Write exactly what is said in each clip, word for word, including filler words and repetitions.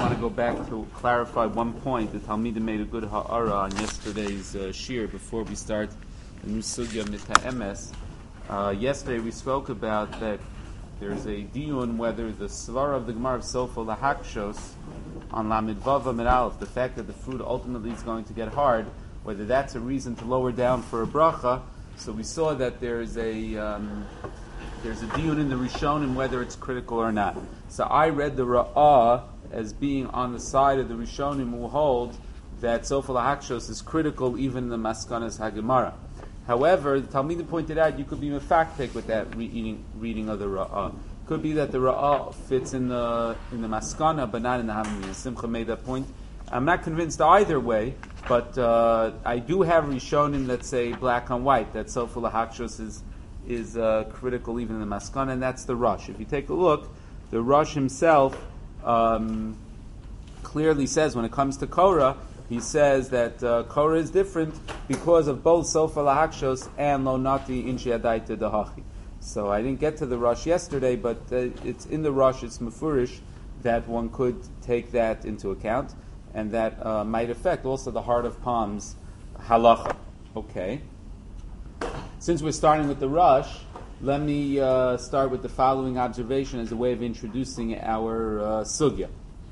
want to go back to clarify one point. The Talmidim made a good ha'ara on yesterday's uh, shir before we start the new sugya mita'emes. Uh, yesterday we spoke about that there's a diyun whether the svara of the Gemara of Sofa lahakshos on Lamid Vav Amid Aleph, the fact that the food ultimately is going to get hard, whether that's a reason to lower down for a bracha. So we saw that there's a um, there's a diyun in the Rishonim whether it's critical or not. So I read the Ra'ah as being on the side of the Rishonim who hold that Sofa lahakshos is critical even in the Maskanas HaGemara. However, the Talmidim pointed out you could be mefaktek with that reading, reading of the Ra'ah. Could be that the Ra'ah fits in the in the Maskana, but not in the Hamim. Simcha made that point. I'm not convinced either way, but uh, I do have Rishonim that say black on white, that Sofa lahakshos is is uh, critical even in the Maskana, and that's the Rush. If you take a look, the Rush himself um, clearly says when it comes to Korah, he says that uh, Korah is different because of both Sofa lahakshos and Lo Nati Inshi Adaita Dahachi. So I didn't get to the Rush yesterday, but uh, it's in the Rush, it's mefurish that one could take that into account, and that uh, might affect also the heart of palms halacha. Okay. Since we're starting with the Rush, let me uh, start with the following observation as a way of introducing our uh, sugya.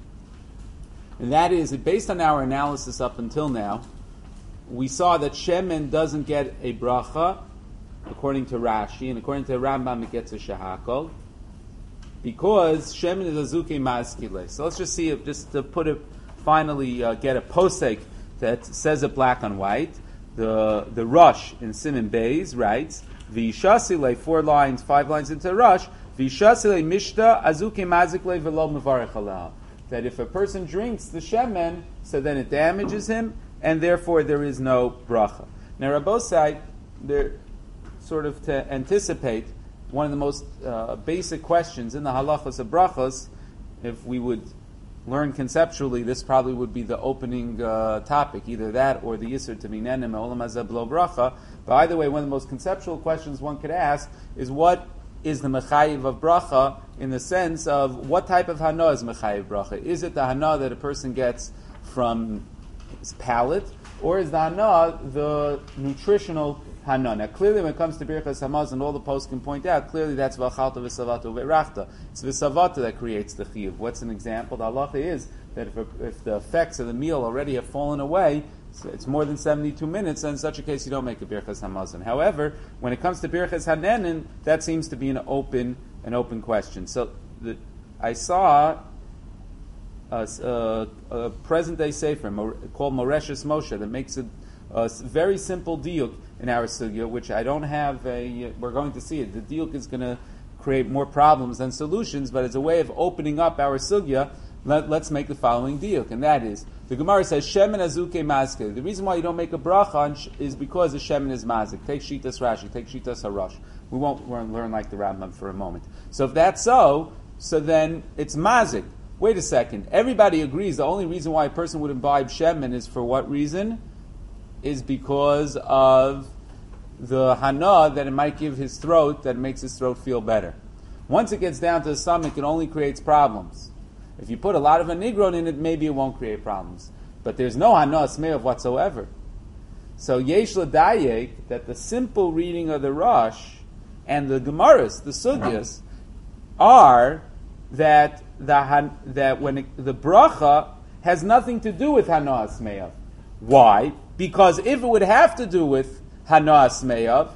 And that is, that based on our analysis up until now, we saw that shemen doesn't get a bracha, according to Rashi, and according to Rambam it gets a shahakol, because shemen is a zuke maskile. So let's just see, if, just to put it, finally uh, get a posek that says it black on white. The the Rush in Siman Beis writes, V'ishasile, four lines, five lines into Rush, V'ishasile mishta azuke mazikle v'lo mevarech alah. That if a person drinks the shemen, so then it damages him, and therefore there is no bracha. Now Rabbosai, there, sort of to anticipate one of the most uh, basic questions in the halachos of brachos, if we would learn conceptually, this probably would be the opening uh, topic, either that or the Yisur Taminenim Olam Hazeh B'lo Bracha. But either way, one of the most conceptual questions one could ask is what is the mechayiv of bracha, in the sense of what type of hana is mechayiv bracha? Is it the hana that a person gets from his palate, or is the hana the nutritional hana? Now, clearly, when it comes to birchas hamazon, all the posts can point out, clearly that's v'achalta v'savata v'rachta. It's v'savata that creates the chiyuv. What's an example? The halacha is that if, a, if the effects of the meal already have fallen away, so it's more than seventy-two minutes, then in such a case you don't make a birchas hamazon. However, when it comes to birchas hanenin, that seems to be an open an open question. So the, I saw a, a, a present-day sefer called Moreshes Moshe that makes a, a very simple diuk in our sugya, which I don't have a, we're going to see it. The diuk is going to create more problems than solutions, but as a way of opening up our sugya, let, let's make the following diuk, and that is, the Gemara says, shemen azuke mazke. The reason why you don't make a bracha on sh- is because the shemen is mazik. Take Shitas Rashi, take Shitas Harash. We won't learn, learn like the Rambam for a moment. So if that's so, so then it's mazik. Wait a second. Everybody agrees the only reason why a person would imbibe shemen is for what reason? Is because of the hana that it might give his throat, that it makes his throat feel better. Once it gets down to the stomach, it only creates problems. If you put a lot of anigron in it, maybe it won't create problems. But there's no hana smeav whatsoever. So yesh l'dayek, that the simple reading of the Rush and the Gemaras, the Sugyas, are that the han, that when it, the bracha has nothing to do with hana smeav. Why? Because if it would have to do with hana smeav,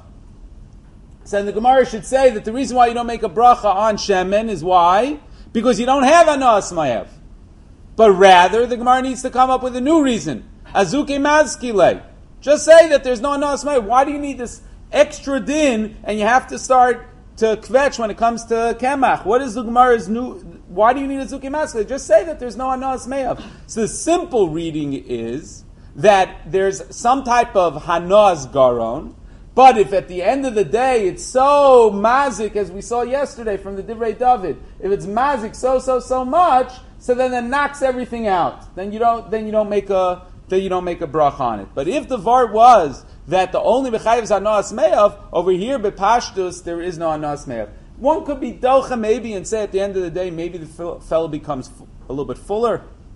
so then the Gemara should say that the reason why you don't make a bracha on shemen is why? Because you don't have hana smeav. But rather, the Gemara needs to come up with a new reason. Azuke mazkile. Just say that there's no hana smeav. Why do you need this extra din and you have to start to kvetch when it comes to kemach? What is the Gemara's new? Why do you need a zuke mazkile? Just say that there's no hana smeav. So the simple reading is that there's some type of hanas garon, but if at the end of the day it's so mazik, as we saw yesterday from the Divrei David, if it's mazik so so so much, so then it knocks everything out. Then you don't then you don't make a then you don't make a bracha on it. But if the vart was that the only mechayiv is hanas me'av, over here bepashtus there is no hanas me'av. One could be docha maybe and say at the end of the day maybe the fellow becomes a little bit fuller.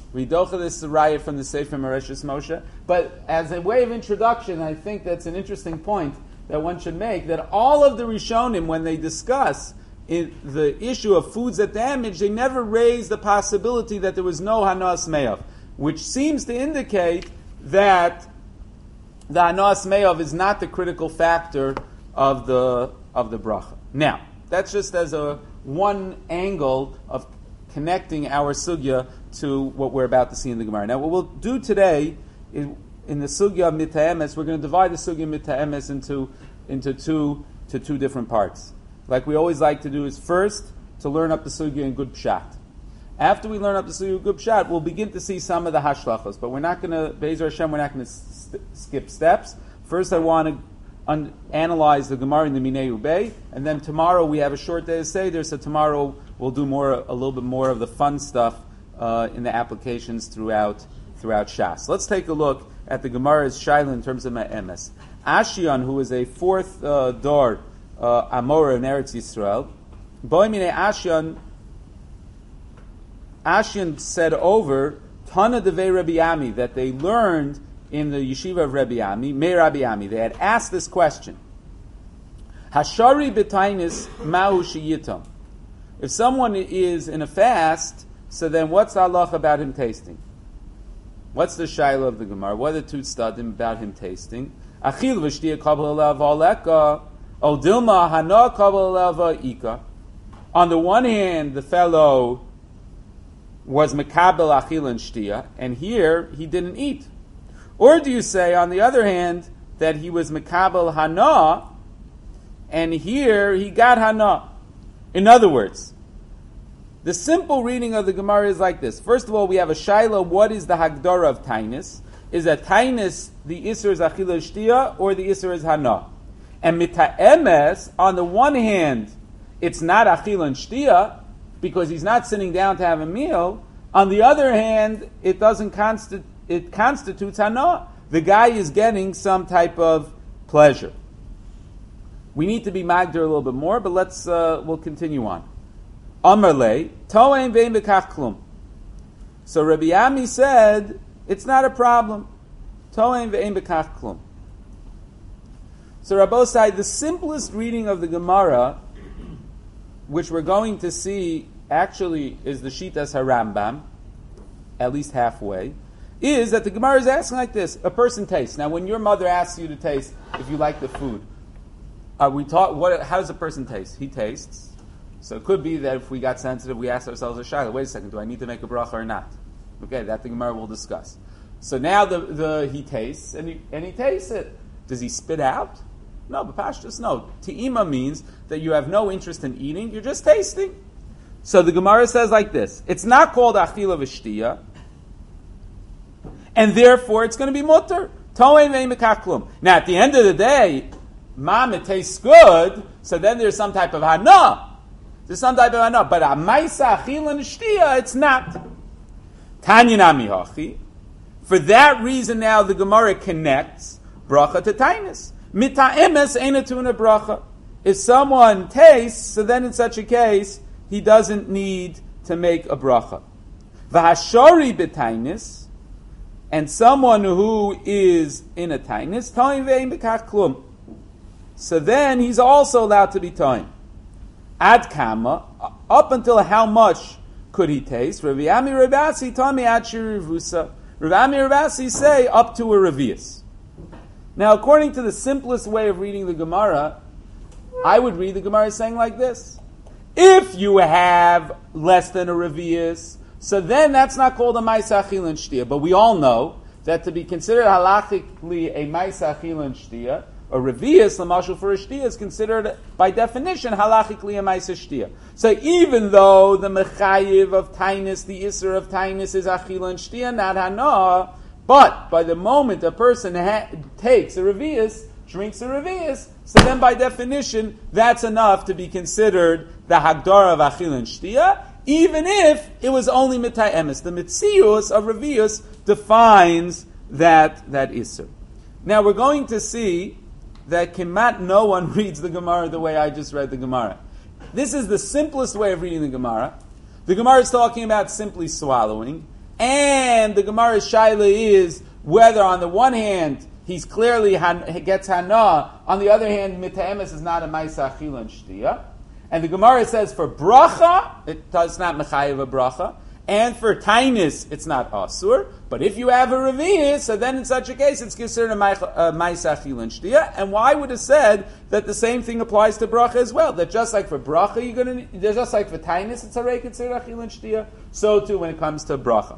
Ridocha this raya from the Sefer Mauritius Moshe. But as a way of introduction, I think that's an interesting point that one should make, that all of the Rishonim, when they discuss in the issue of foods that damage, they never raise the possibility that there was no Hanas Me'av, which seems to indicate that the Hanas Me'av is not the critical factor of the of the bracha. Now, that's just as a one angle of connecting our sugya to what we're about to see in the Gemara. Now, what we'll do today in, in the sugya of Mita'emes, we're going to divide the sugya of Mita'emes into into two to two different parts. Like we always like to do is first to learn up the sugya in good pshat. After we learn up the sugya in good pshat, we'll begin to see some of the hashlachos. But we're not going to, Be'ezer Hashem, we're not going to st- skip steps. First, I want to un- analyze the Gemara in the Minei Ubei, and then tomorrow we have a short day of Seder, so tomorrow we'll do more, a little bit more of the fun stuff uh, in the applications throughout throughout Shas. Let's take a look at the Gemara's Shaila in terms of Ma'emes. Ashion, who is a fourth uh, door uh, Amora in Eretz Yisrael, Boimine Ashion, Ashion said over Tana Devei Rabbi Ami, that they learned in the yeshiva of Rabbi Ami, Me Rabbi Ami, they had asked this question: Hashari b'tainis mahu sheyitam. If someone is in a fast, so then what's the halach about him tasting? What's the shaila of the Gemara? What are the two stadim about him tasting? Achil v'shtiya kabel elav aleka, o dilma hana kabel elav ika. On the one hand, the fellow was mekabel achil and shtiya, and here he didn't eat. Or do you say, on the other hand, that he was mekabel hana, and here he got hana? In other words, the simple reading of the Gemara is like this. First of all, we have a shaila, what is the hagdara of tainis? Is that tainis, the isser is achila shtiya, or the isser is hana? And mita'emes, on the one hand, it's not achila and shtiya, because he's not sitting down to have a meal. On the other hand, it doesn't constitute, it constitutes hana. The guy is getting some type of pleasure. We need to be magder a little bit more, but let's, uh, we'll continue on. Amarle, to'ein ve'in bekach klum. So Rabbi Ami said, it's not a problem. To'ein ve'in bekach klum. So Rabbosai, the simplest reading of the Gemara, which we're going to see actually is the Shitas HaRambam, at least halfway, is that the Gemara is asking like this: a person tastes. Now, when your mother asks you to taste if you like the food, are we taught what? How does a person taste? He tastes. So it could be that if we got sensitive, we ask ourselves a shayla: wait a second, do I need to make a bracha or not? Okay, that the Gemara will discuss. So now the, the he tastes and he and he tastes it. Does he spit out? No, but Pashtus, no. Te'ima means that you have no interest in eating, you're just tasting. So the Gemara says like this: it's not called achila v'shtiya, and therefore it's going to be mutter. To'en ve'im bekach klum. Now at the end of the day, mom, it tastes good, so then there's some type of hana. There's some type of hana. But a maisa achila v'shtiya, it's not. Tanya nami hachi. For that reason now the Gemara connects bracha to tainis. Mita'emes einatuna bracha. If someone tastes, so then in such a case, he doesn't need to make a bracha. V'hashari b'tainis, and someone who is in a tainis, toim ve'im bekach klum. So then he's also allowed to be toim. Ad kama, up until how much could he taste? Rav Ami Rav Asi tomi ad shirivusa. Rav Ami Rav Asi say up to a revius. Now, according to the simplest way of reading the Gemara, I would read the Gemara saying like this: if you have less than a revius, so then that's not called a ma'isa achila and shtiya. But we all know that to be considered halachically a ma'isa achila and shtiya, a revius, the mashal for a shtiya, is considered by definition halachically a ma'isa shtiya. So even though the mechayiv of tainis, the isser of tainis is achila and shtiya, not hana, but by the moment a person ha- takes a revius, drinks a revius, so then by definition, that's enough to be considered the hagdara of achil and shtiya, even if it was only mitai emes. The mitzius of revius defines that, that isser. Now we're going to see that kemat no one reads the Gemara the way I just read the Gemara. This is the simplest way of reading the Gemara. The Gemara is talking about simply swallowing, and the Gemara's shaila is whether on the one hand he's clearly han, he gets hana, on the other hand mitaemes is not a ma'isa achila and shtiya. And the Gemara says for bracha, it does not mechayev a bracha, and for tainis, it's not asur. But if you have a revi'ah, so then in such a case, it's considered a ma'isa achila and shtiya. And why would have said that the same thing applies to bracha as well? That just like for bracha, you're going to, just like for tainis, it's already considered achila and shtiya. So too when it comes to bracha.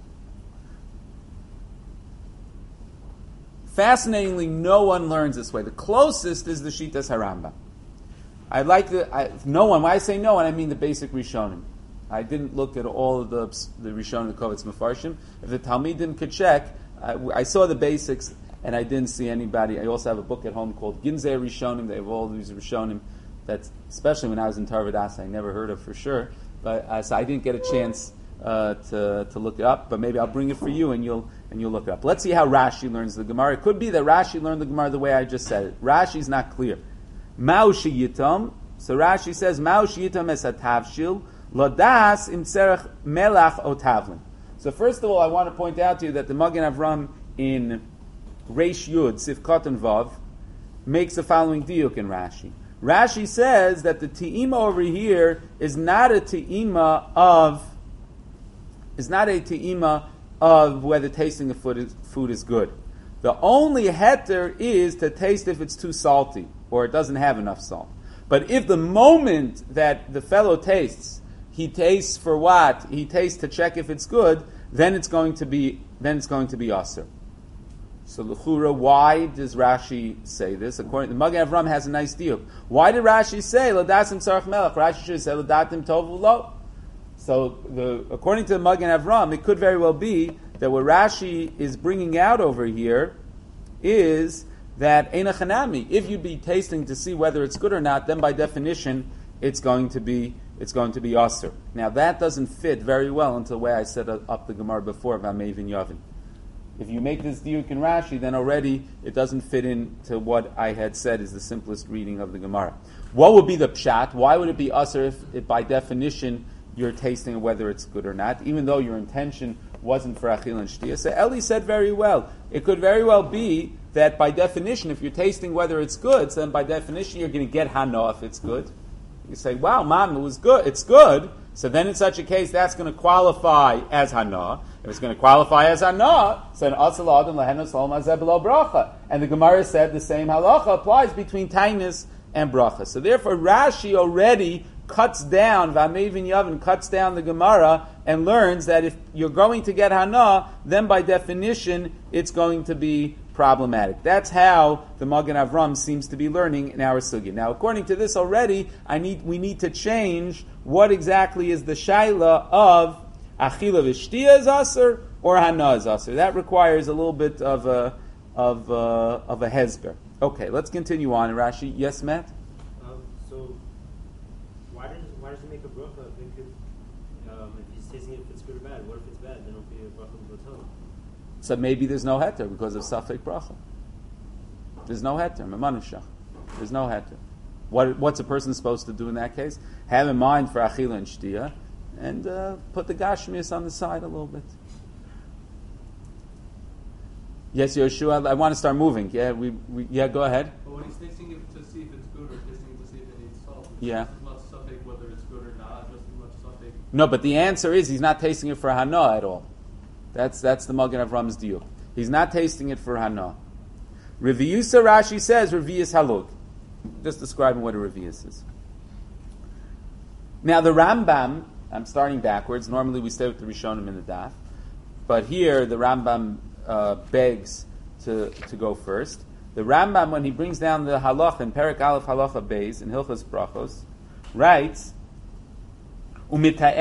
Fascinatingly, no one learns this way. The closest is the Shitas Harambam. I'd like to, I, no one, when I say no one, I mean the basic Rishonim. I didn't look at all of the, the Rishonim, the Kovetz Mefarshim. If the Talmidim could check, I, I saw the basics and I didn't see anybody. I also have a book at home called Ginzei Rishonim. They have all these Rishonim that, especially when I was in Tarvadas, I never heard of for sure. But uh, so I didn't get a chance uh, to to look it up. But maybe I'll bring it for you and you'll and you'll look it up. Let's see how Rashi learns the Gemara. It could be that Rashi learned the Gemara the way I just said it. Rashi's not clear. Ma'ushi yitam. So Rashi says Ma'ushi yitam es hatavshil ladas im tzerech melach otavlin. So first of all, I want to point out to you that the Magen Avram in Reish Yud Sifkat and Vav makes the following diuk in Rashi. Rashi says that the te'ima over here is not a te'ima of is not a te'ima of whether tasting the food is, food is good. The only heter is to taste if it's too salty or it doesn't have enough salt. But if the moment that the fellow tastes, he tastes for what? He tastes to check if it's good, then it's going to be then it's going to be aser. So l'chura, why does Rashi say this? According to the Magen Avram has a nice deal. Why did Rashi say l'dasim tzarech melech? Rashi should say l'datim tovu lo. So the, according to the Magen Avram, it could very well be that what Rashi is bringing out over here is that Eina Chanami, if you'd be tasting to see whether it's good or not, then by definition it's going to be it's going to be aser. Now that doesn't fit very well into the way I set up the Gemara before Vamevin Yavin. If you make this diuk in Rashi, then already it doesn't fit into what I had said is the simplest reading of the Gemara. What would be the pshat? Why would it be aser if, if by definition you're tasting whether it's good or not, even though your intention wasn't for achil and shtiya? So Eli said very well. It could very well be that by definition, if you're tasting whether it's good, so then by definition you're going to get hana if it's good. You say, wow, man, it was good. It's good. So then in such a case, that's going to qualify as hana. If it's going to qualify as hana, so then asal adam lehenu salom hazeh below bracha. And the Gemara said the same halacha applies between tainis and bracha. So therefore, Rashi already cuts down, Vamevin Yavin cuts down the Gemara and learns that if you're going to get hana, then by definition it's going to be problematic. That's how the Magen Avram seems to be learning in our sugya. Now, according to this already, I need we need to change what exactly is the shaila of achila v'shtiya is aser or hana is aser. That requires a little bit of a of a, of a hezber. Okay, let's continue on. Rashi, yes, Matt. Um, so why does why does he make a bracha if it could, um, if he's tasting it if it's good or bad? What if it's bad? Then it'll be a bracha b'tolah. So maybe there's no heter because of safek bracha. There's no heter. Memanishach. There's no heter. What what's a person supposed to do in that case? Have in mind for achila and shtiya, and uh, put the gashmias on the side a little bit. Yes, Yeshua, I want to start moving. Yeah, we, we yeah, go ahead. But when he's tasting it to see if it's good or tasting it to see if it needs salt, it's yeah. just as much suffix whether it's good or not, just as much suffix. No, but the answer is he's not tasting it for hana at all. That's that's the Magen Avram's deal. He's not tasting it for hana. Reviyusa Rashi says Reviyus halug. Just describing what a Reviyus is. Now the Rambam, I'm starting backwards. Normally we stay with the Rishonim in the daf, but here the Rambam uh, begs to to go first. The Rambam, when he brings down the halach in Perek Aleph Halacha Beis in Hilchos Brachos, writes. According to the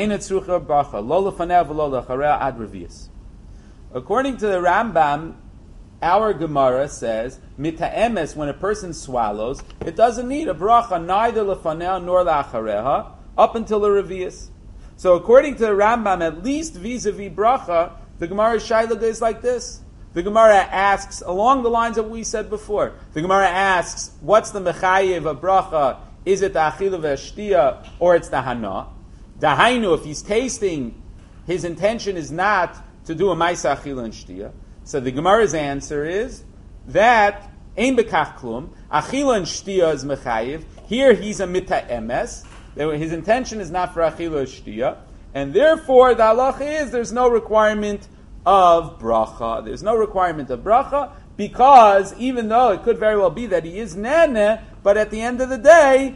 Rambam, our Gemara says, mita'emes, when a person swallows, it doesn't need a bracha neither lefanea nor la'achareha up until the revius. So according to the Rambam, at least vis-a-vis bracha, the Gemara Shaila is like this. The Gemara asks, along the lines of what we said before, the Gemara asks, what's the mechayev of bracha? Is it the achila v'ashtiya or it's the hana? Dahainu, if he's tasting his intention is not to do a Maisa Achila and Shtia. So the Gemara's answer is that Ein Bekach Klum, Achila and Shtia is Mechayiv. Here he's a Mita Emes. His intention is not for Achila or Shtia. And therefore the halacha is there's no requirement of bracha. There's no requirement of bracha because even though it could very well be that he is Nene, but at the end of the day,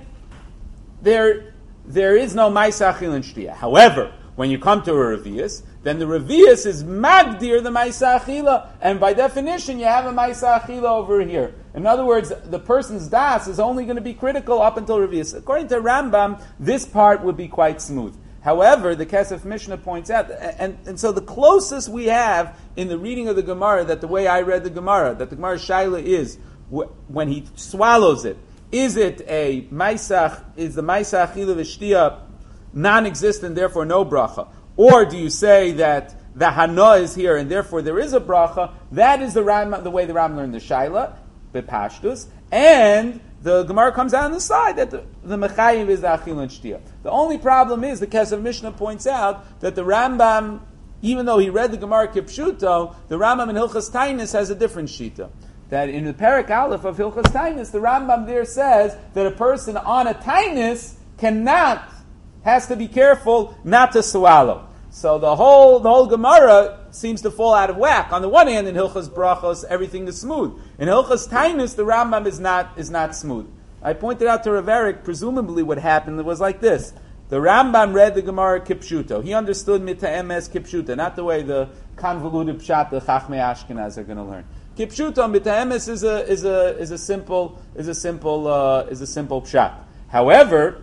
there, there is no Maisa Achila and Shtia. However, when you come to a Revius, then the Revius is Magdir the Maisa Achila, and by definition you have a Maisa Achila over here. In other words, the person's das is only going to be critical up until Revius. According to Rambam, this part would be quite smooth. However, the Kesef Mishnah points out, and, and so the closest we have in the reading of the Gemara, that the way I read the Gemara, that the Gemara Shaila is, wh- when he swallows it, is it a Maisach, is the Maisa Achila V'Shtia non-existent, therefore no bracha? Or do you say that the Hana is here and therefore there is a bracha? That is the Ram, the way the Ram learned the Shaila, Bepashtus, and the Gemara comes out on the side that the, the Mechayiv is the Achil and Shtia. The only problem is, the Kesef Mishnah points out that the Rambam, even though he read the Gemara Kipshuto, the Rambam in Hilchas Tainus has a different Shita. That in the Perek Aleph of Hilchas Tainus, the Rambam there says that a person on a Tainus cannot, has to be careful not to swallow. So the whole the whole Gemara seems to fall out of whack. On the one hand, in Hilchas Brachos, everything is smooth. In Hilchas Tainus, the Rambam is not is not smooth. I pointed out to Rav Eric, presumably what happened was like this. The Rambam read the Gemara Kipshuto. He understood Mita Emes Kipshuta, not the way the convoluted pshat the Chachmei Ashkenaz are going to learn. Kipshuto Mita Emes is a is a is a simple is a simple uh, is a simple pshat. However,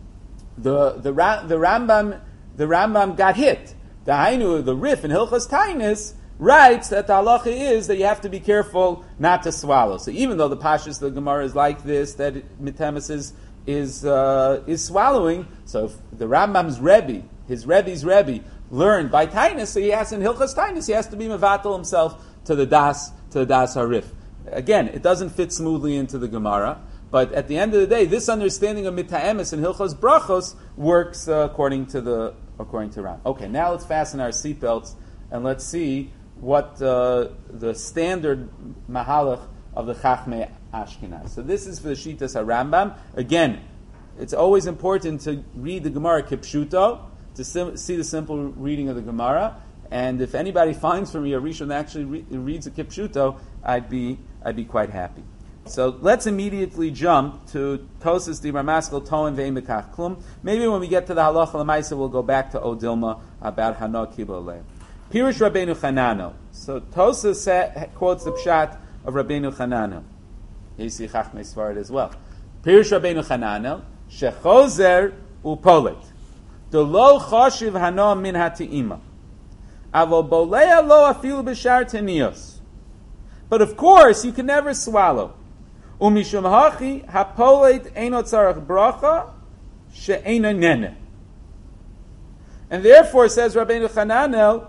the the the Rambam the Rambam got hit. The Hainu, the Rif in Hilchas Tainus writes that the halacha is that you have to be careful not to swallow. So even though the Pashas the Gemara is like this, that Mita Emes is is uh, is swallowing. So if the Rambam's Rebbe, his Rebbe's Rebbe, learned by Tainus, so he has in Hilchas Tainus, he has to be mevatel himself to the das to the das harif. Again, it doesn't fit smoothly into the Gemara, but at the end of the day, this understanding of Mita Emes and Hilchas Brachos works uh, according to the according to Ram. Okay, now let's fasten our seatbelts and let's see what uh, the standard mahalach of the Chachmei Ashkenaz. So this is for the Shitas HaRambam. Again, it's always important to read the Gemara Kipshuto, to sim- see the simple reading of the Gemara. And if anybody finds for me a Rishon that actually re- reads a Kipshuto, I'd be I'd be quite happy. So let's immediately jump to Tosas Di Ramaskel Toen Ve'im Bekach Klum. Maybe when we get to the Halacha L'Maisa, we'll go back to Odilma about Hana Kibo Lev. Pirush Rabbeinu Chanano. So Tosas quotes the pshat of Rabbeinu Chanano. You see Chachmei Svarad as well. Pirush Rabbeinu Chanano Shechozer Upolet Delo Choshiv Hana Min Hati'ima Avo Bolea Lo Afilu B'Shar Tenios. But of course, you can never swallow. Umishum Hachi Hapolet Eino Tzarach Bracha She'eino Nene. And therefore, says Rabbeinu Chananel,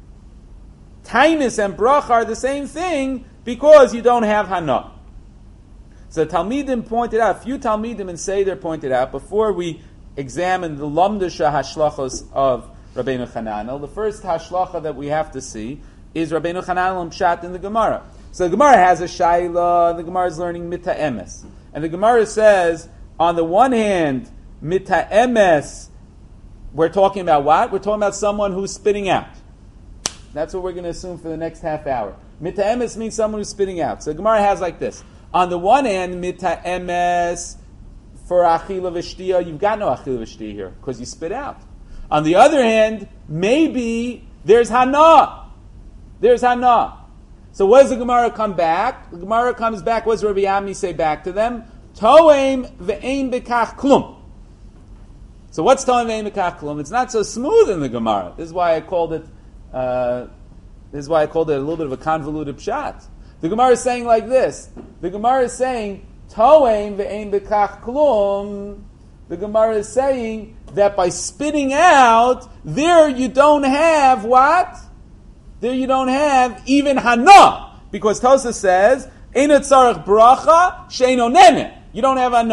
Tainus and Bracha are the same thing because you don't have Hana. So Talmidim pointed out, a few Talmidim and Seder pointed out, before we examine the Lamdasha Hashlachos of Rabbeinu Chananel, the first Hashlacha that we have to see is Rabbeinu Chananel Pshat in the Gemara. So the Gemara has a Shaila, and the Gemara is learning Mita Emes. And the Gemara says, on the one hand, Mita Emes, we're talking about what? We're talking about someone who's spitting out. That's what we're going to assume for the next half hour. Mita Emes means someone who's spitting out. So the Gemara has like this. On the one hand, Mita Emes, for Achila V'Shtia, you've got no Achila V'Shtia here, because you spit out. On the other hand, maybe there's Hana. There's Hana. So what does the Gemara come back? The Gemara comes back, what does Rabbi Ami say back to them? Toem ve'ein bekach klum. So what's Toem ve'ein bekach klum? It's not so smooth in the Gemara. This is why I called it, uh, this is why I called it a little bit of a convoluted pshat. The Gemara is saying like this. The Gemara is saying, Toem ve'ein bekach klum. The Gemara is saying that by spitting out, there you don't have what? There you don't have even Hana. Because Tosa says, Eino tzarech bracha, she'eino nene. You don't have Hana.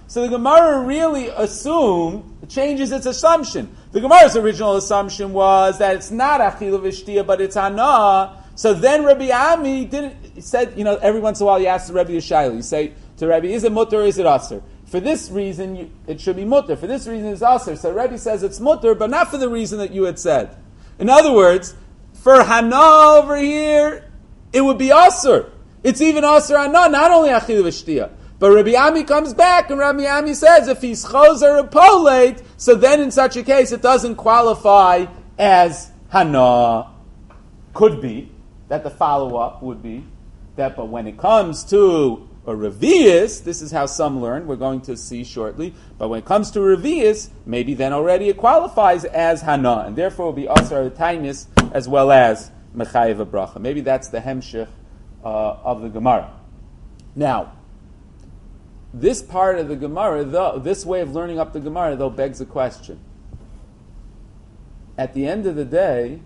So the Gemara really assumed, changes its assumption. The Gemara's original assumption was that it's not achilu v'shtia, but it's hana. So then Rabbi Ami didn't, said, you know, every once in a while you ask the Rabbi Yishayla, you say to Rabbi, is it mutter or is it aser? For this reason, you, it should be mutter. For this reason, it's aser. So Rabbi says it's mutter, but not for the reason that you had said. In other words, for hana over here, it would be aser. It's even aser hana, not only achilu v'shtia. But Rabbi Ami comes back, and Rabbi Ami says, if he's chozer or polate, so then in such a case, it doesn't qualify as hana. Could be that the follow-up would be that, but when it comes to a revius, this is how some learn, we're going to see shortly, but when it comes to revius, maybe then already it qualifies as hana, and therefore it will be asar tainis as well as mechayev bracha. Maybe that's the hemshich uh, of the Gemara. Now, this part of the Gemara, though, this way of learning up the Gemara, though, begs a question. At the end of the day,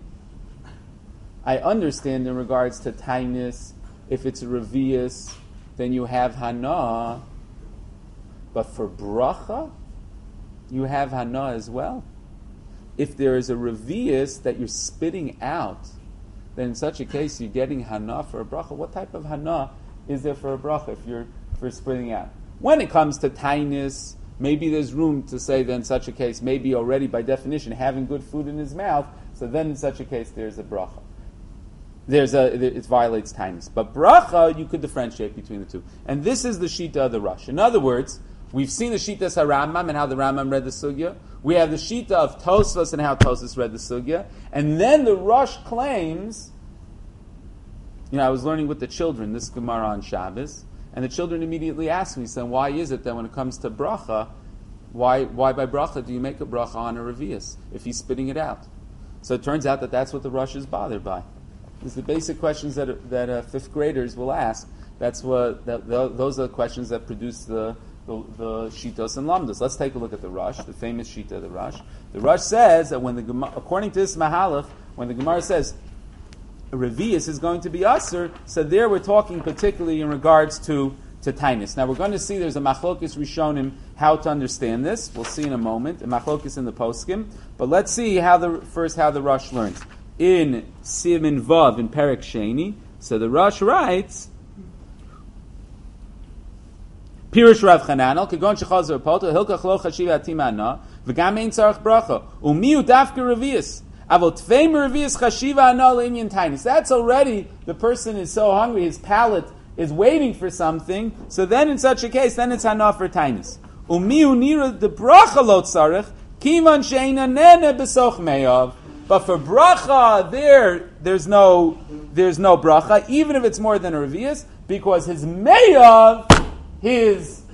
I understand in regards to tainis, if it's a revius, then you have hana. But for bracha, you have hana as well. If there is a revius that you're spitting out, then in such a case you're getting hana for a bracha. What type of hana is there for a bracha if you're for spitting out? When it comes to tainis, maybe there's room to say that in such a case, maybe already by definition having good food in his mouth, so then in such a case there's a bracha. There's a, it violates tainis. But bracha, you could differentiate between the two. And this is the Shita of the Rosh. In other words, we've seen the Shita of Rambam and how the Rambam read the Sugya. We have the Shita of Tosfos and how Tosfos read the Sugya. And then the Rosh claims, you know, I was learning with the children this Gemara on Shabbos, and the children immediately asked me, saying, why is it that when it comes to bracha, why why by bracha do you make a bracha on a revius if he's spitting it out? So it turns out that that's what the Rosh is bothered by. It's the basic questions that that uh, fifth graders will ask. That's what that, the, those are the questions that produce the the, the shitos and lamdas. Let's take a look at the Rosh, the famous shita of the Rosh. The Rosh says that when the Gemara, according to this mahalach, when the Gemara says a revius is going to be aser, so there we're talking particularly in regards to to tainis. Now we're going to see there's a machlokis rishonim how to understand this. We'll see in a moment a machlokis in the poskim, but let's see how the first how the Rosh learns. In Simin Vav in Perek Sheni, so the Rosh writes, Pirush Rav Chananel, Kagon Shechazer Poto, Hilkach Lo Chashiva Atimana, V'gam Ein Tzarech Bracha, Umiu Dafka Revius, Avot Tveim Revius Chashiva Ana L'Inyan Tainis. That's already, the person is so hungry, his palate is waiting for something, so then in such a case, then it's Hana for Tainis. Umiu Nira the Bracha Lo Tzarech, Kivan Sheina Nene Besoch Meyav. But for bracha, there, there's no, there's no bracha, even if it's more than a revius, because his meyav, his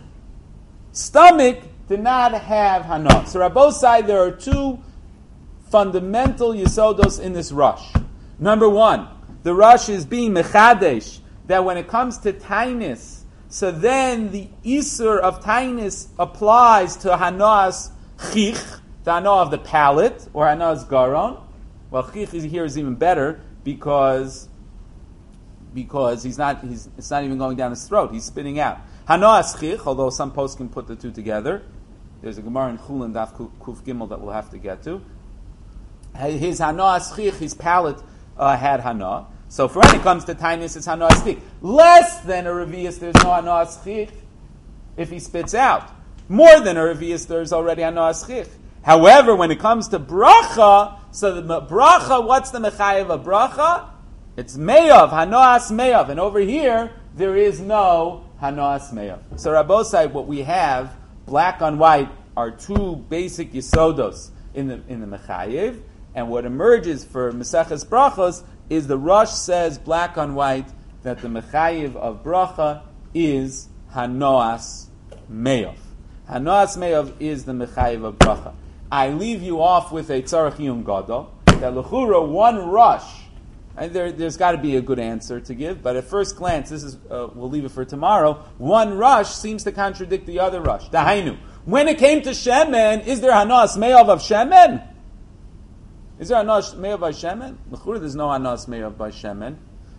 stomach, did not have hana. So on both sides, there are two fundamental yisodos in this Rosh. Number one, the Rosh is being mechadesh, that when it comes to tainis, so then the isur of tainis applies to hanas chich, the hana of the palate, or hanas garon. Well, chich here is even better because because he's not he's it's not even going down his throat. He's spitting out. Hanas chich, although some posts can put the two together. There's a Gemara in Chulin Daf Kuf Gimel that we'll have to get to. His hanas chich, his palate uh, had hana. So for when it comes to tainis, it's hanas chich. Less than a revius, there's no hanas chich if he spits out. More than a revius, there's already hanas chich. However, when it comes to bracha, so the bracha, what's the mechayev of bracha? It's meyav, hanoas meyav. And over here, there is no hanoas meyav. So Rabbosai, what we have, black on white, are two basic yisodos in the in the mechayev. And what emerges for Maseches Brachos is the Rosh says, black on white, that the mechayev of bracha is hanoas meyav. Hanoas meyav is the mechayev of bracha. I leave you off with a tzarech yum gadol, that l'chura, one Rosh, and there, there's got to be a good answer to give, but at first glance, this is uh, we'll leave it for tomorrow, one Rosh seems to contradict the other Rosh. Dahainu. When it came to Shemen, is there hanas meyav of Shemen? Is there hanas meyav by Shemen? L'chura, there's no hanas meyav by Shemen,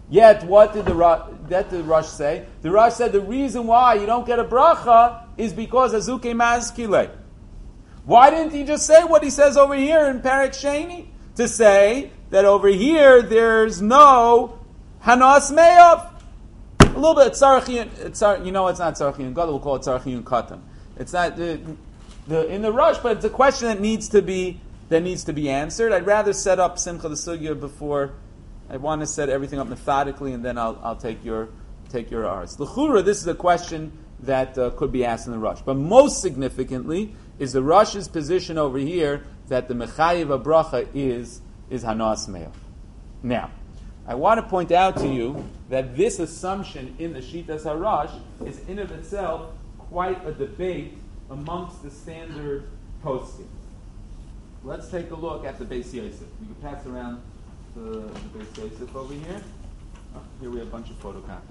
Yet, what did the that the Rosh say? The Rosh said the reason why you don't get a bracha is because azuke mazkile. Why didn't he just say what he says over here in Perek Sheni? To say that over here there's no hanas me'av. A little bit tzarchiyun, you know it's not tzarchiyun gadol, we'll call it tzarchiyun katan. It's not the, the in the rush, but it's a question that needs to be that needs to be answered. I'd rather set up Simcha the Sugya before. I want to set everything up methodically, and then I'll I'll take your take your Ars. L'chura, this is a question that uh, could be asked in the rush, but most significantly is the Rush's position over here that the mechayiv bracha is is hanas me'av. Now, I want to point out to you that this assumption in the Shitas HaRush is in of itself quite a debate amongst the standard poskim. Let's take a look at the Beis Yosef. You can pass around the, the Beis Yosef over here. Oh, here we have a bunch of photocopies.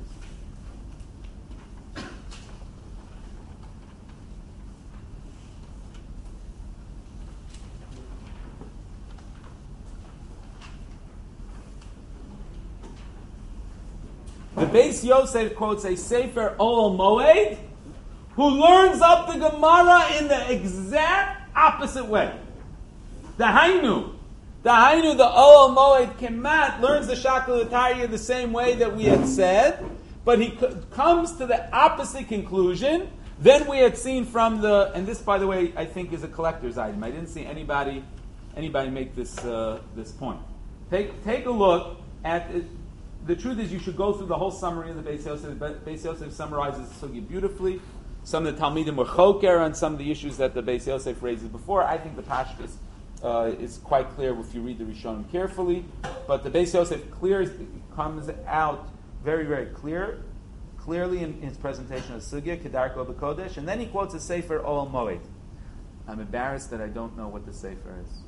The Beis Yosef quotes a Sefer Ol Moed who learns up the Gemara in the exact opposite way. The Hainu. The Hainu, the Ol Moed Kemat, learns the Shakal Atariya the same way that we had said, but he c- comes to the opposite conclusion than we had seen from the, and this, by the way, I think is a collector's item. I didn't see anybody anybody make this uh, this point. Take, take a look at it. The truth is, you should go through the whole summary of the Beis Yosef. Beis Yosef summarizes the Sugi beautifully. Some of the Talmidim were choker on some of the issues that the Beis Yosef raises before. I think the Pashtus uh, is quite clear if you read the Rishonim carefully. But the Beis Yosef clears, comes out very, very clear, clearly in, in his presentation of Sugya, Kedarko B'Kodesh, and then he quotes a Sefer Ol Moed. I'm embarrassed that I don't know what the Sefer is.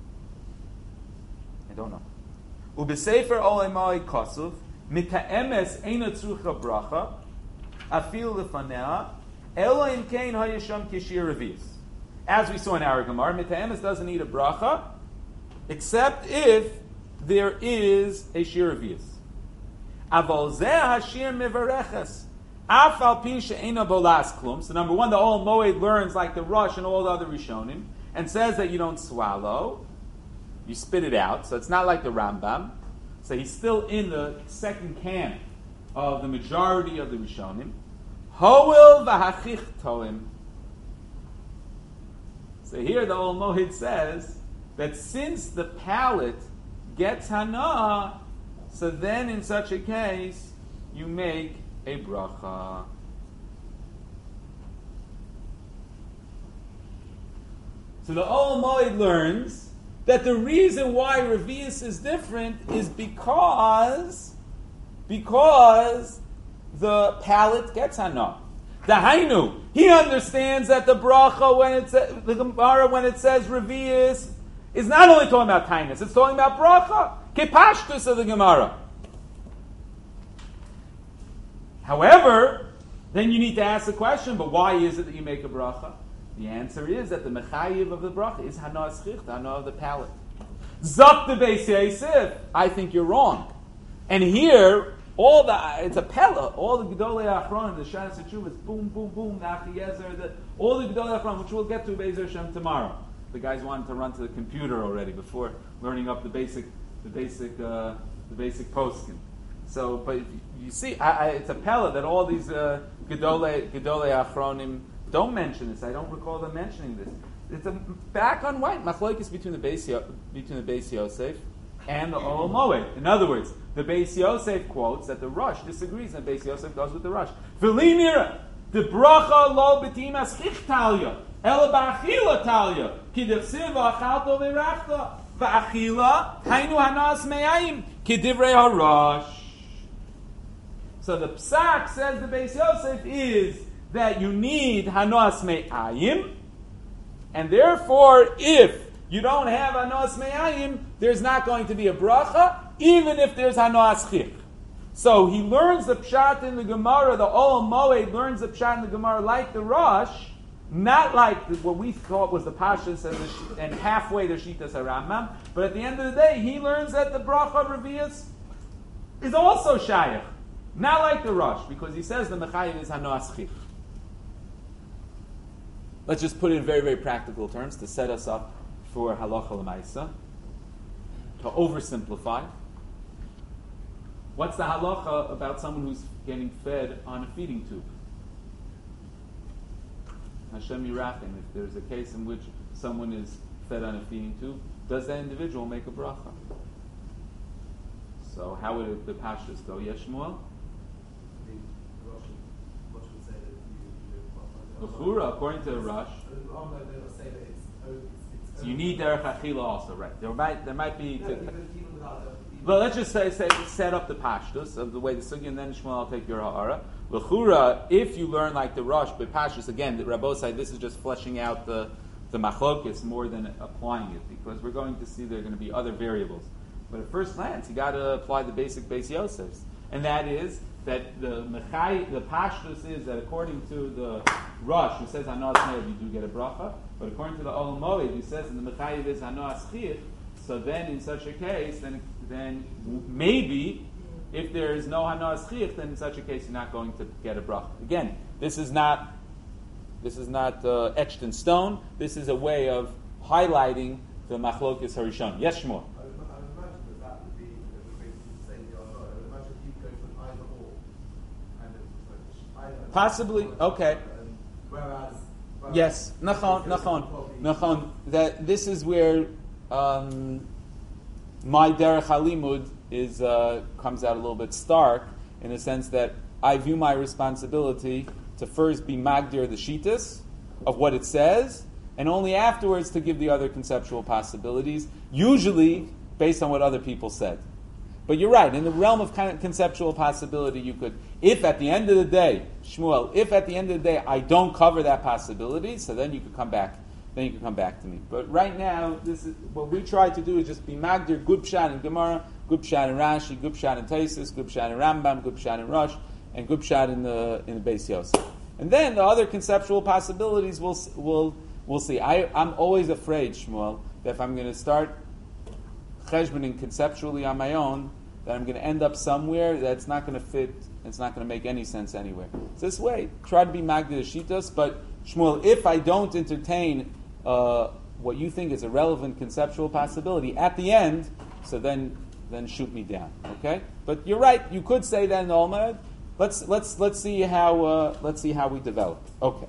I don't know. Ubesefer Ol Moed Kosuv Mitaemes Eina Tzrucha Bracha Afil Lefanea Elo Im Kein Hayasham Kishir Revis. As we saw in our Gemara, Mitaemes doesn't need a bracha except if there is a Shir Revis. Aval Zeh Hashir Mevareches Afal Pi She'ena Bolas Klum. So number one, the Ol Moed learns like the Rush and all the other Rishonim and says that you don't swallow. You spit it out, so it's not like the Rambam. So he's still in the second camp of the majority of the Rishonim. Hoil v'hachich toim. So here the Ol Moed says that since the palate gets hana, so then in such a case you make a bracha. So the Ol Moed learns that the reason why Revius is different is because because the palate gets hana. The Hainu, he understands that the bracha when it sa- the Gemara when it says Revius is not only talking about kindness, it's talking about bracha, kepashtus of the Gemara. However, then you need to ask the question, but why is it that you make a bracha? The answer is that the mechayiv of the bracha is hana eschich, the hana of the palate. Zok the Beis Yosef, I think you're wrong. And here, all the it's a pella, all the Gedolei Achronim, the Shana Setchuv, it's boom, boom, boom, Nachi Yezer, the, all the Gedolei Achronim, which we'll get to Be'ezer Hashem tomorrow. The guys wanted to run to the computer already before learning up the basic, the basic, uh, the basic poskim. So, but you see, I, I, it's a pella that all these uh, Gedolei Gedolei Achronim don't mention this. I don't recall them mentioning this. It's a back on white machlokes between the Beis Yo- between the Beis Yosef and the Ol Moed. In other words, the Beis Yosef quotes that the Rush disagrees, and Beis Yosef goes with the Rush. V'li mira the bracha lo b'tim aschich talya ela ba'achila talya ki defsiv v'achalto v'rachta v'achila hainu hanas me'ayim ki divrei harash. So the Psak says the Beis Yosef is that you need hanas me'ayim, and therefore, if you don't have hanas me'ayim, there's not going to be a bracha, even if there's hanas chich. So he learns the pshat in the Gemara, the Ol Moed learns the pshat in the Gemara like the Rosh, not like the, what we thought was the Pashas and, the, and halfway the Shitas HaRambam, but at the end of the day, he learns that the bracha Revius is also shayach. Not like the Rosh, because he says the mechayiv is hanoas chif. Let's just put it in very, very practical terms to set us up for halacha l'maisa. To oversimplify, what's the halacha about someone who's getting fed on a feeding tube? Hashem Yirachim, if there's a case in which someone is fed on a feeding tube, does that individual make a bracha? So how would it, the pashas go? Yes, Shmuel? L'chura, according to the Rush, so you need derech achila also, right? There might there might be. To, well, let's just say, say set up the pashtus of the way the sugi, and then Shmuel, I'll take your ha'ara. L'chura, if you learn like the Rush, but pashtus again, the Rabbosai, this is just fleshing out the the machlokes more than applying it, because we're going to see there are going to be other variables. But at first glance, you got to apply the basic Beis Yosefs, and that is that the mechai, the pashtus is that according to the Rush, who says Hanoas Meir, you do get a bracha, but according to the Olam Moed, who says in the mechayiv is Hanoas Chiyuv, so then in such a case, then then maybe if there is no Hanoas Chiyuv, then in such a case you're not going to get a bracha. Again, this is not this is not uh, etched in stone. This is a way of highlighting the machlokes harishon. Yes, Shmuel. Possibly, okay. Whereas, whereas yes, nachon, nachon, nachon. That this is where um, my derech halimud is uh, comes out a little bit stark in the sense that I view my responsibility to first be magdir the shitas of what it says, and only afterwards to give the other conceptual possibilities, usually based on what other people said. But you're right, in the realm of kind of conceptual possibility, you could, if at the end of the day, Shmuel, if at the end of the day I don't cover that possibility, so then you could come back, then you could come back to me. But right now, this is what we try to do is just be magdir, good pshat in Gemara, good pshat in Rashi, good pshat in Taisus, good pshat in Rambam, good pshat in Rosh, and good pshat in the in the Beis Yosef. And then the other conceptual possibilities we'll we'll we'll see. I I'm always afraid, Shmuel, that if I'm going to start cheshboning conceptually on my own, that I'm going to end up somewhere that's not going to fit, it's not going to make any sense anywhere. It's this way. Try to be magdir shitas, but Shmuel, if I don't entertain uh, what you think is a relevant conceptual possibility at the end, so then then shoot me down. Okay? But you're right. You could say that in the Olmad. Let's let's let's see how uh, let's see how we develop. Okay.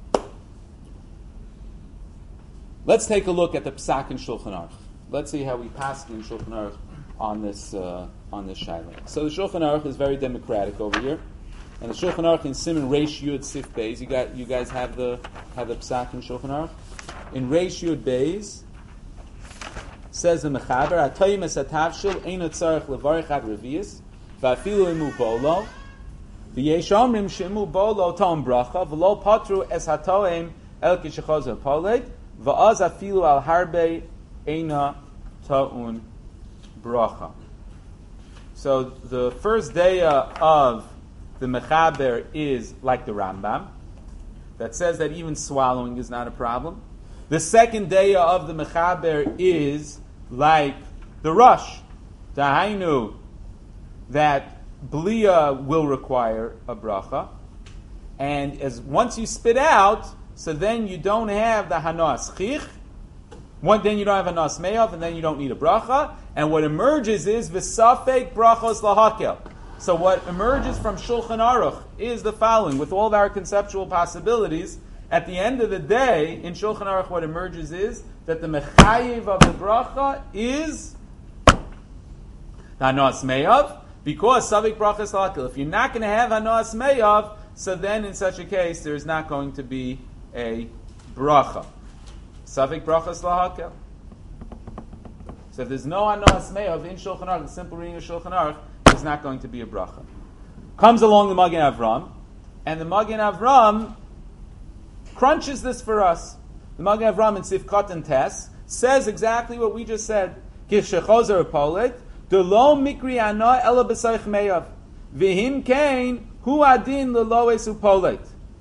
Let's take a look at the Psak in Shulchan Aruch. Let's see how we pass in Shulchan Aruch on this uh, on this shaila. So the Shulchan Aruch is very democratic over here, and the Shulchan Aruch in Siman Reish Yud Sif Beis. You got you guys have the have the Psak in Shulchan Aruch. In Reish Yud Beis says the Mechaber Atoyim es hatavshil eino tzarich levarich ad revius va'afilu imu bolo v'yesh omrim shemu bolo tom bracha v'lo patru es hatoim el kishechozer polet va'az afilu al harbe eina ta'un bracha. So the first day of the Mechaber is like the Rambam, that says that even swallowing is not a problem. The second day of the Mechaber is like the Rush, Dahainu, that Blia will require a bracha, and as once you spit out, so then you don't have the Hanas Chich. One, then you don't have a nas meyav, and then you don't need a bracha. And what emerges is v'safek brachos lahakel. So what emerges from Shulchan Aruch is the following: with all of our conceptual possibilities, at the end of the day, in Shulchan Aruch, what emerges is that the mechayiv of the bracha is the nas meyav, because safek brachos lahakel. If you're not going to have a nas meyav, so then in such a case there is not going to be a bracha. Safek brachas lahakel. So if there's no anas meyav in Shulchan Aruch, the simple reading of Shulchan Aruch, there's not going to be a bracha. Comes along the Magen Avram, and the Magen Avram crunches this for us. The Magen Avram in Sifkat and Tes says exactly what we just said. Kishechozer polet delo mikri ana ela b'saych meyav v'him kain hu adin leloes upolet.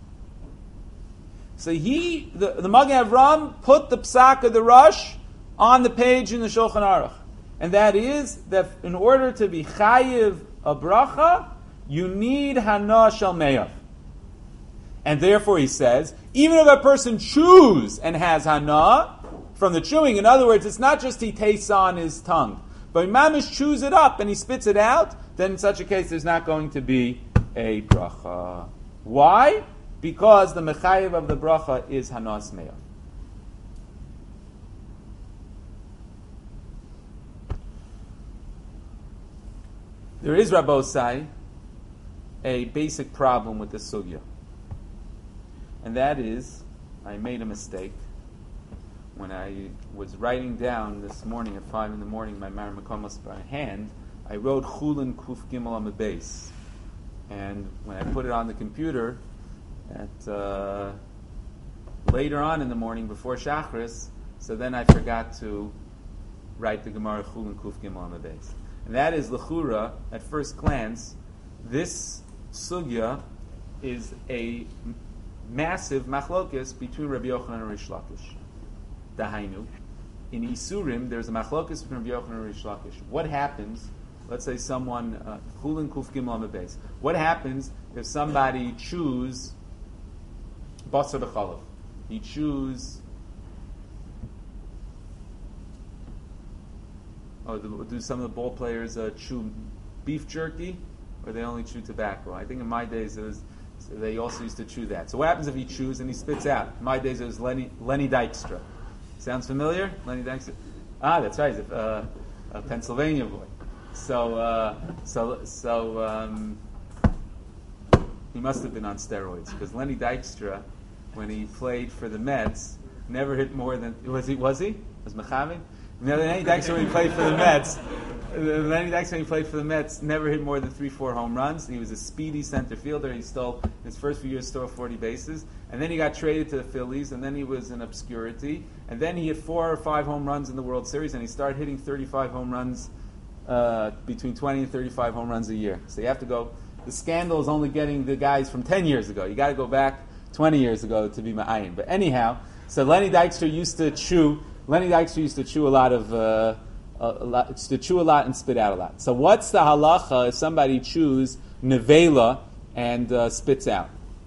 So he, the, the Magen Avram, put the Psak of the Rush on the page in the Shulchan Aruch. And that is that in order to be chayiv a bracha, you need hana shel meyav. And therefore he says, even if a person chews and has hana from the chewing, in other words, it's not just he tastes on his tongue, but mamish chews it up and he spits it out, then in such a case there's not going to be a bracha. Why? Because the mechayev of the bracha is hanas meyav. There is, Rabbosai, a basic problem with this sugya. And that is, I made a mistake. When I was writing down this morning at five in the morning my Mar Makomos by hand, I wrote Chulin Kuf Gimel on the base. And when I put it on the computer, at uh, later on in the morning before Shachris, so then I forgot to write the Gemara Chulin Kuf Gimel on the base. And that is L'chura, at first glance, this sugya is a massive machlokes between Rabbi Yochanan and Rish Lakish. Dahainu. In Isurim, there's a machlokes between Rabbi Yochanan and Rish Lakish. What happens, let's say someone, Chulin Kuf Gimel on the base, what happens if somebody chews basar b'chalav? He chews, oh, do, do some of the ball players uh, chew beef jerky, or they only chew tobacco? I think in my days it was, so they also used to chew that. So what happens if he chews and he spits out? In my days it was Lenny, Lenny Dykstra. Sounds familiar? Lenny Dykstra? Ah, that's right. He's a, a Pennsylvania boy. So, uh, so, so um, he must have been on steroids, because Lenny Dykstra, when he played for the Mets, never hit more than, was he? Was he? Was Mechamed? No, Lenny Dykstra, when he played for the Mets, Lenny Dykstra, when he played for the Mets, never hit more than three, four home runs. He was a speedy center fielder. He stole, in his first few years, stole forty bases. And then he got traded to the Phillies, and then he was in obscurity. And then he hit four or five home runs in the World Series, and he started hitting thirty-five home runs, uh, between twenty and thirty-five home runs a year. So you have to go, the scandal is only getting the guys from ten years ago. You got to go back twenty years ago to be ma'ayin. But anyhow, so Lenny Dykstra used to chew, Lenny Dykstra used to chew a lot of, uh, a, a lot, to chew a lot and spit out a lot. So what's the halacha if somebody chews nevela and uh, spits out?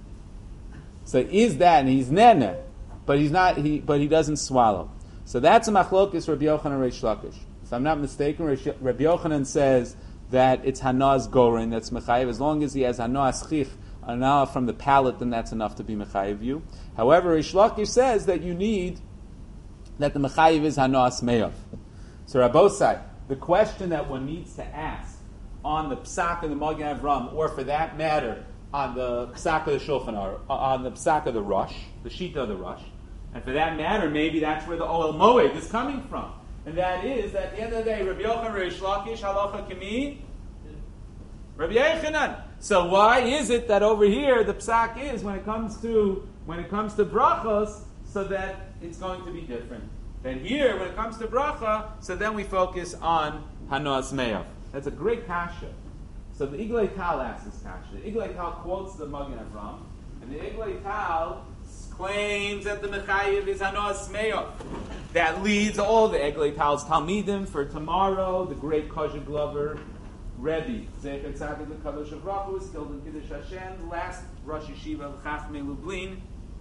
So is that, and he's nene, but he's not, he, but he doesn't swallow. So that's a machlokes Rabbi Yochanan and Reish Lakish. If I'm not mistaken, Rabbi Yochanan says that it's hanaz gorin, that's mechayev. As long as he has hanaz chich, hana from the palate, then that's enough to be mechayev you. However, Reish Lakish says that you need, that the mechayev is hanaz meyav. So Rabbosai, the question that one needs to ask on the psak of the Magen Avram, or for that matter, on the psak of the Shulchan Aruch, on the psak of the Rosh, the Shita of the Rosh, and for that matter, maybe that's where the Oel Moed is coming from. And that is, that at the end of the day, Rabbi Yochanan, Reish Lakish, halacha kami, Rabbi Yochanan. So why is it that over here the psak is, when it comes to when it comes to brachos, so that it's going to be different? Then here, when it comes to bracha, so then we focus on hanas meyav. That's a great kasha. So the Iglei Tal asks this kasha. The Iglei Tal quotes the Magen Avram, and the Iglei Tal claims that the mechayev is hanas meyav. That leads all the Iglei Tal's talmidim for tomorrow. The great Kozha Glover Rebbe Zecher Tzadik L'Kadosh Avrachu was killed in Kiddush Hashem, the last Rosh Yeshiva of Chachmei Lublin.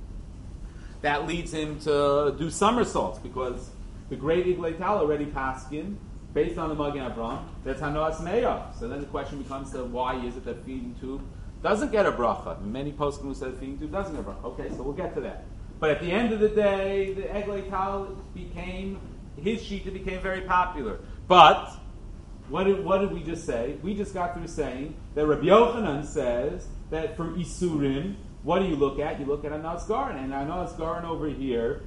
That leads him to do somersaults, because the great Iglei Tal already paskin, based on the Magen Avram, that's hanas meyav. So then the question becomes, to why is it that feeding tube doesn't get a bracha? Many poskim who said feeding tube doesn't get a bracha. Okay, so we'll get to that. But at the end of the day, the Iglei Tal became, his shita became very popular. But what did, what did we just say? We just got through saying that Rabbi Yochanan says that for Isurim, what do you look at? You look at hanas garin, and hanas garin over here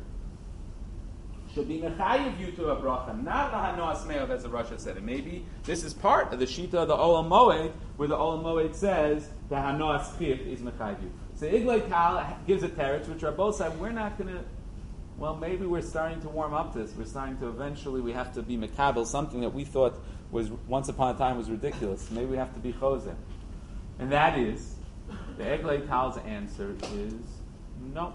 should be mechayev you to a bracha, not the hanas meyav, as the Rasha said. And maybe this is part of the shita of the Olam Moed, where the Olam Moed says the hanas chif is mechayev you. So Iglei Tal gives a teretz, which are both said, we're not going to, well, maybe we're starting to warm up to this. We're starting to eventually, we have to be mekabel, something that we thought was, once upon a time, was ridiculous. Maybe we have to be chozeh. And that is, the Iglei Tal's answer is no.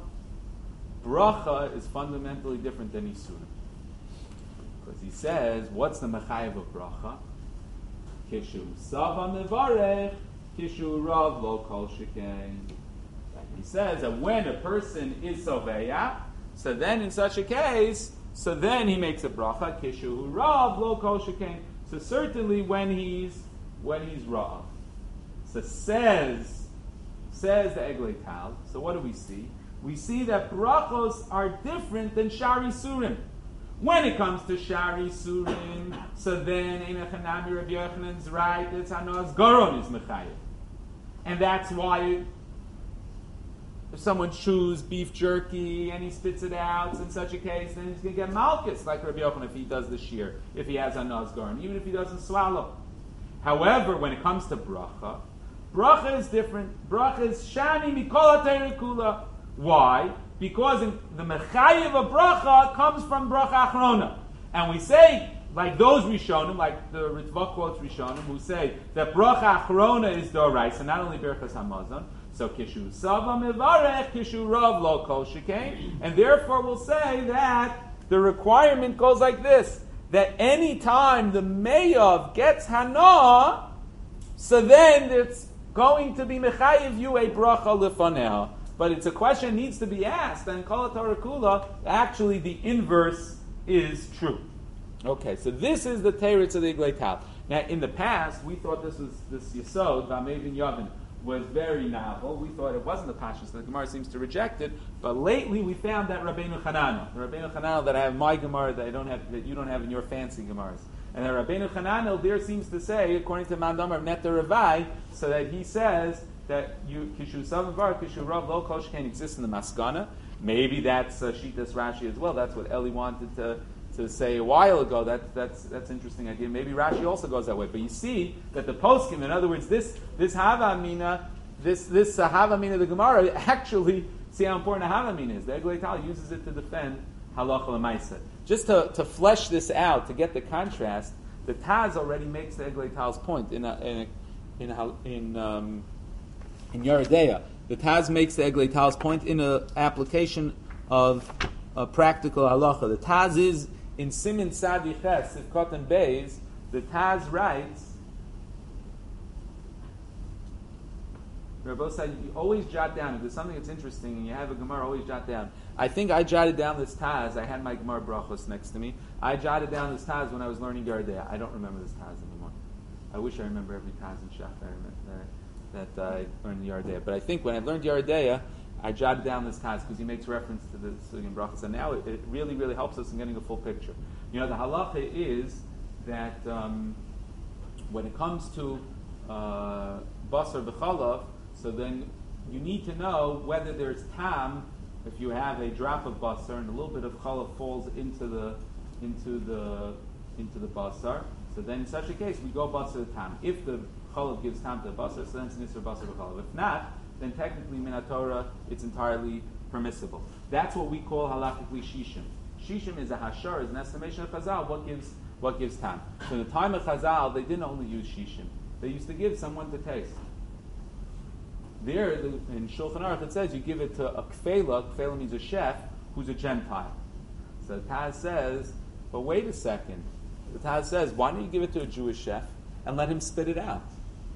Bracha is fundamentally different than Isurim. Because he says, what's the mechayev of bracha? Kishu Sava Mevarech, Kishu Rav Lo Kol Shekain. He says that when a person is Soveya, so then in such a case, so then he makes a bracha, Kishu Rav Lo Kol Shekain. So certainly when he's when he's Rav. So says says the Eglei Tal. So what do we see? We see that brachos are different than Shari Surim. When it comes to Shari Surim, so then Einachanami Rabbi Yochanan's right, it's Hanos Goron is Mechayev. And that's why if someone chews beef jerky and he spits it out in such a case, then he's going to get Malchus, like Rabbi Yochanan if he does the shear, if he has Hanos Goron, even if he doesn't swallow. However, when it comes to bracha, bracha is different. Bracha is Shani Mikol HaTorah Kula. Why? Because in the mechayev of bracha comes from bracha achrona. And we say, like those Rishonim, like the Ritva quotes Rishonim, who say that bracha achrona is d'oraisa, not only berachas hamazon. So kishu sava mevarech, kishu rav lo kol shekain. And therefore we'll say that the requirement goes like this, that any time the meyav gets hana, so then it's going to be mechayev you a bracha lefaneh. But it's a question that needs to be asked, and Kol HaTorah Kula, actually the inverse is true. Okay, so this is the teretz of the Eglei Tal. Now, in the past, we thought this was this Yesod, V'amevin Yavin, was very novel. We thought it wasn't the Pashas, the Gemara seems to reject it. But lately, we found that Rabbeinu Chananel, the Rabbeinu Chananel that I have my Gemara that I don't have, that you don't have in your fancy Gemaras. And that Rabbeinu Chananel there seems to say, according to Mandamar of Netta Ravai, so that he says that you kishu savavar kishu rav lo kol shekain exists in the Maskana. Maybe that's uh, Shitas Rashi as well. That's what Eli wanted to, to say a while ago. That, that's that's interesting idea. Maybe Rashi also goes that way. But you see that the poskim, in other words, this this hava amina, this this uh, hava amina of the Gemara, actually see how important a hava amina is. The Eglei Tal uses it to defend halacha l'maisa. Just to, to flesh this out, to get the contrast, the Taz already makes the Eglei Tal's point in a, in a, in a, in um, in Yeridea. The Taz makes the Eglei Tal's point in an application of a practical halacha. The Taz is in Simin Sadi Ches, if Kotan Beis, the Taz writes, Rabbi said, you always jot down, if there's something that's interesting and you have a Gemara, always jot down. I think I jotted down this Taz, I had my Gemara Brachos next to me. I jotted down this Taz when I was learning Yeridea. I don't remember this Taz anymore. I wish I remember every Taz in Shach I remember. that uh, I learned Yeridea. But I think when I learned Yeridea, I jotted down this Taz because he makes reference to the Sugim Brachas, and now it, it really, really helps us in getting a full picture. You know, the halacha is that um, when it comes to uh, basar b'chalav, so then you need to know whether there's tam if you have a drop of basar and a little bit of chalav falls into the into the into the basar. So then, in such a case, we go basar to tam. If the chalav gives tam to the basar, so then it's nisr basar b'chalav. If not, then technically min Torah it's entirely permissible. That's what we call halachically shishim. Shishim is a hashar, is an estimation of Chazal. What gives what gives tam? So in the time of Chazal, they didn't only use shishim; they used to give someone to taste. There, the, in Shulchan Aruch, it says you give it to a kfela. Kfela means a chef who's a Gentile. So Taz says, but wait a second. The Taz says, why don't you give it to a Jewish chef and let him spit it out?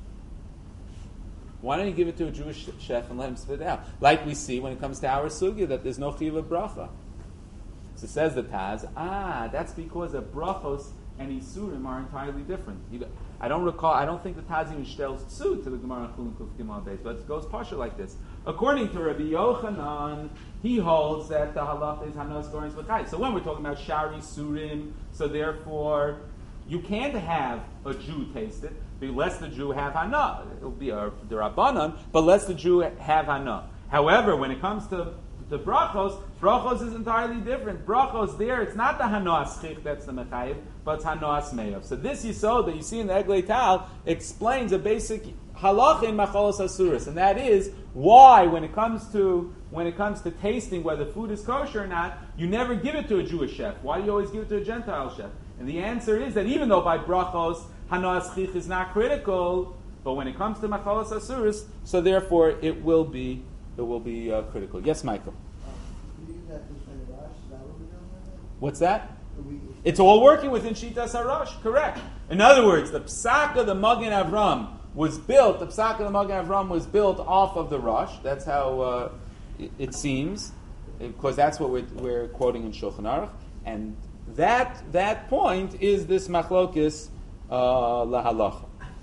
Why don't you give it to a Jewish chef and let him spit it out? Like we see when it comes to our sugya, that there's no chiyuv bracha. So says the Taz, ah, that's because the brachos and isurim are entirely different. I don't recall, I don't think the Taz even shtels tzu to the Gemara Chulun Kuf Gimel Beis, but it goes pasha like this. According to Rabbi Yochanan, he holds that the halacha is hanos gorin v'chai. So when we're talking about shari surim, so therefore you can't have a Jew taste it, lest the Jew have hana. It'll be a derabanan, but lest the Jew have hana. However, when it comes to the brachos, brachos is entirely different. Brachos there, it's not the hanoas chich that's the mechayiv, but it's hanoas meyav. So this yisod that you see in the Eglei Tal explains a basic halacha in machalos asuris, and that is why when it comes to when it comes to tasting whether food is kosher or not, you never give it to a Jewish chef. Why do you always give it to a Gentile chef? And the answer is that even though by brachos hanoas chich is not critical, but when it comes to machalos asuris, so therefore it will be. It will be uh, critical. Yes, Michael. Uh, What's that? We, if It's all working within Shitas HaRosh, correct. In other words, the Psak of the Magen Avram was built, the Psak of the Magen Avram was built off of the Rosh. That's how uh, it, it seems, because that's what we're, we're quoting in Shulchan Aruch. And that that point is this Machlokis uh, Lahalacha.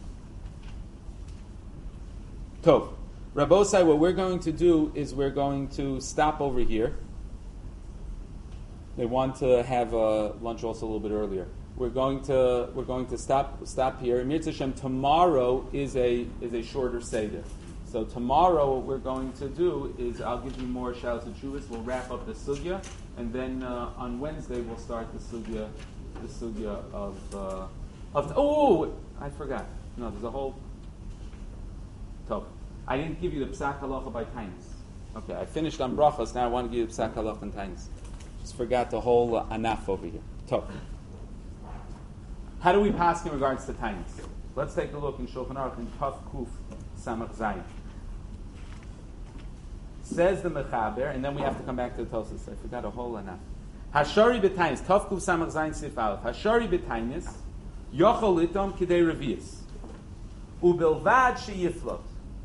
Tov. Rabbosai, what we're going to do is we're going to stop over here. They want to have uh, lunch also a little bit earlier. We're going to we're going to stop stop here. Mir Tzashem, tomorrow is a is a shorter seder. So tomorrow what we're going to do is I'll give you more shouts and chuvas. We'll wrap up the sugya, and then uh, on Wednesday we'll start the sugya the sugya of uh, of oh I forgot. No, there's a whole. Top. I didn't give you the psak halacha by tainis. Okay, I finished on brachas. Now I want to give you the psak halacha and tainis. Just forgot the whole uh, anaf over here. Top. How do we pass in regards to tainis? Let's take a look in Shulchan Aruch in Taf Kuf Samach Zayin. Says the Mechaber, and then we have to come back to the Tosas. I forgot a whole anaf. Hashari b'tainis Taf Kuf Samach Zayin Sif Aleph. Hashari b'tainis yochol litom kidei revius ubelvad sheyiflot.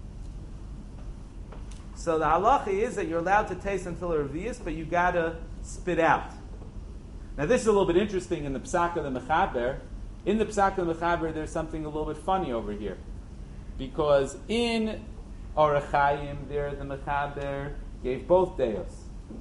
So the halacha is that you're allowed to taste until a revius, but you gotta spit out. Now this is a little bit interesting in the Psak of the Mechaber. In the Psak of the Mechaber, there's something a little bit funny over here. Because in Orach Chaim, there the Mechaber gave both deos.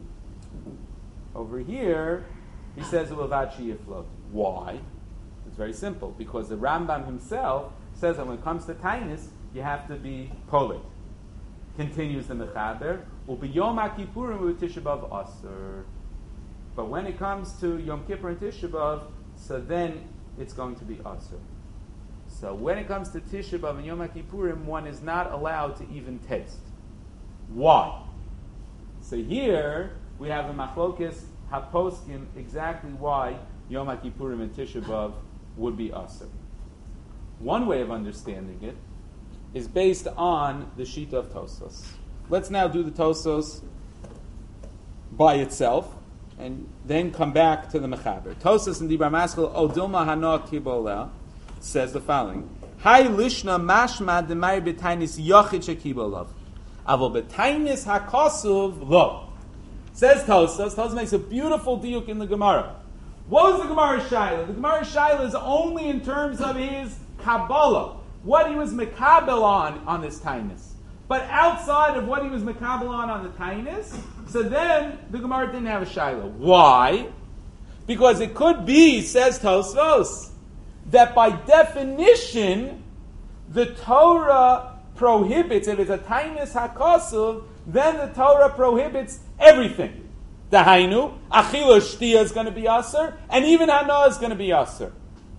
Over here, he says Ulevad Sheyiflot. Why? It's very simple. Because the Rambam himself says that when it comes to tainis, you have to be polit. Continues the Mechaber, Ubiyom HaKippurim u'Tisha B'Av Aser. But when it comes to Yom Kippur and Tisha B'Av, so then it's going to be Aser. So when it comes to Tisha B'Av and Yom HaKippurim, one is not allowed to even taste. Why? So here we have the Machlokis HaPoskim exactly why Yom HaKippurim and Tisha B'Av would be Aser. One way of understanding it is based on the Shita of Tosfos. Let's now do the Tosfos by itself, and then come back to the Mechaber. Tosfos in Dibra Maskell, O Dilma Hana Kibola, says the following: Hay lishna mashma demay betainis yochid shekibolav, avol betainis hakasuv lo. Says Tosfos. Tosfos makes a beautiful diuk in the Gemara. What was the Gemara Shaila? The Gemara Shaila is only in terms of his Kabbalah, what he was mekabel on on this tainus. But outside of what he was mekabel on on the tainus, so then the Gemara didn't have a shaila. Why? Because it could be, says Tosfos, that by definition the Torah prohibits, if it's a tainus hakasuv, then the Torah prohibits everything. The hainu, achila shtia is going to be aser, and even hana is going to be aser.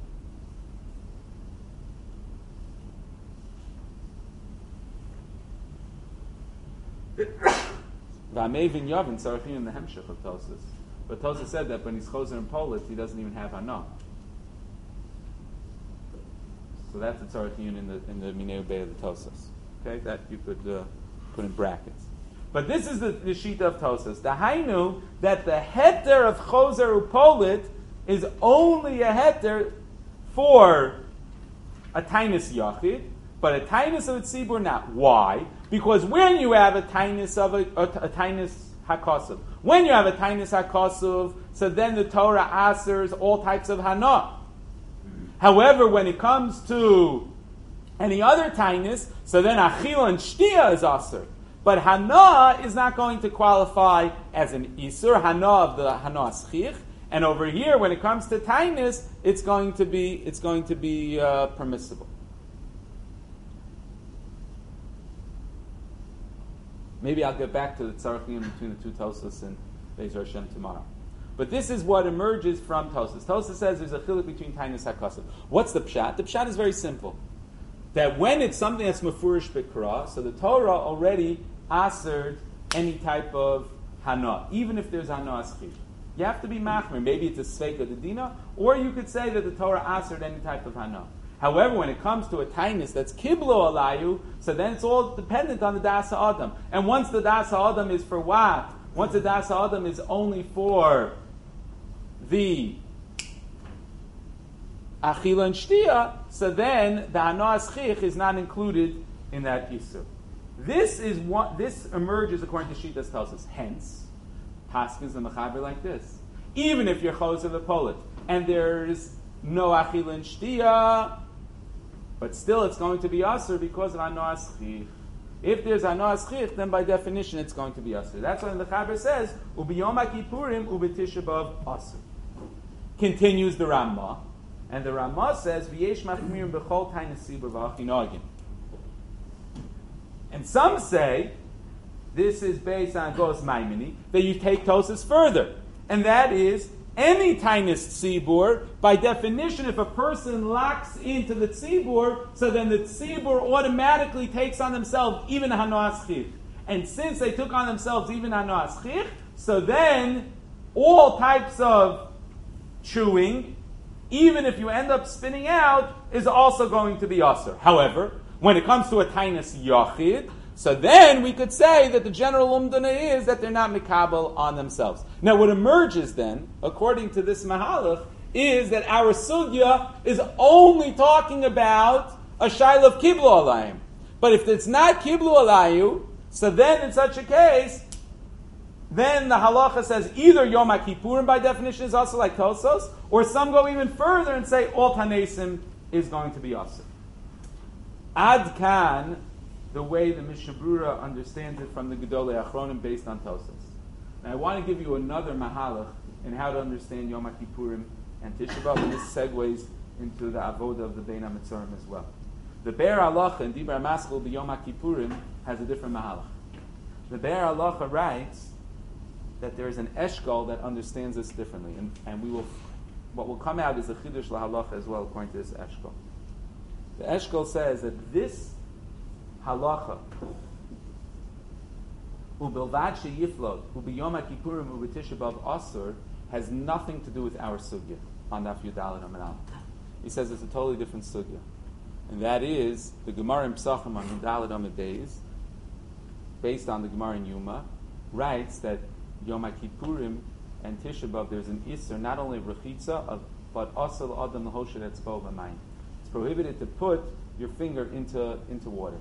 V'amevin yavin tzarachin in the hemshech of Tosfos. But Tosfos said that when he's choser in Polit, he doesn't even have hana. So that's the tzarachin in the in the minei ubei of the Tosfos. Okay, that you could uh, put in brackets. But this is the, the shita of Tosfos. The hainu that the heter of choser upolit is only a heter for a tainus yachid, but a tainus of a tzibur not. Why? Because when you have a tainus of a, a, a tainus hakasuv, when you have a tainus hakasuv, so then the Torah asers all types of hana. However, when it comes to any other tainus, so then achila and shtia is aser. But hana is not going to qualify as an isur, hana of the hana aschich. And over here, when it comes to tainus, it's going to be it's going to be uh, permissible. Maybe I'll get back to the tzarachim between the two Tosfos and Be'ez Hashem tomorrow. But this is what emerges from Tosfos. Tosfos says there's a chiluk between tainus hakasuv. What's the pshat? The pshat is very simple. That when it's something that's mefurish b'kra, so the Torah already asered any type of hana, even if there's hana aschir. You have to be machmir. Maybe it's a sveika dedina, or you could say that the Torah asered any type of hana. However, when it comes to a tainus that's kiblo alayu, so then it's all dependent on the dasa adam. And once the dasa adam is for what? Once the dasa adam is only for the achila and shtia, so then the hanoas chich is not included in that isur. This is what this emerges according to Shitas tells us. Hence, paskins the mechaber like this: even if you're choser the polit and there's no achila and shtia, but still it's going to be asur because of hanoas chich. If there's hanoas chich, then by definition it's going to be asur. That's why the mechaber says ubiyom kippurim ubetisha b'av asur. Continues the Ramah, and the Ramah says v'yesh machmirim b'chol tainas sibur v'achinogin. And some say this is based on Gos Maimoni, that you take Tosas further. And that is, any Tainus Tzibur, by definition, if a person locks into the Tzibur, so then the Tzibur automatically takes on themselves even Hanoas Chich. And since they took on themselves even Hanoas Chich, so then all types of chewing, even if you end up spinning out, is also going to be Asr. However, when it comes to a Tainus Yachid, so then we could say that the general umdana is that they're not mikabel on themselves. Now what emerges then, according to this mahalach, is that our sugya is only talking about a shaila of kiblu alayim. But if it's not kiblu alayu, so then in such a case, then the halacha says either Yom HaKippurim by definition is also like Tosos, or some go even further and say all Tanesim is going to be also. Ad kan, the way the Mishnah Brura understands it from the Gedolei Achronim based on Tosas. Now I want to give you another mahalach in how to understand Yom HaKippurim and Tisha B'Av, and this segues into the avoda of the Bein HaMetzorim as well. The Be'er Halacha in Dibur HaMaskil B'Yom HaKippurim has a different mahalach. The Be'er Halacha writes that there is an eshkol that understands this differently, and, and we will, what will come out is a chidush lahalacha as well according to this eshkol. The eshkol says that this halacha, ubilvad sheyiflot, ubiyom HaKippurim ubetisha b'av asur, has nothing to do with our sugya on Daf Yudalid Amud Aleph. He says it's a totally different sugya, and that is the Gemara in Psachim on Yudalid Amud Beis, based on the Gemara in Yuma, writes that Yom HaKippurim and Tisha B'Av, there's an Isser, not only of Rechitza, of, but also Adam L'Hoshet Etzbo V'Mayim. It's prohibited to put your finger into, into water.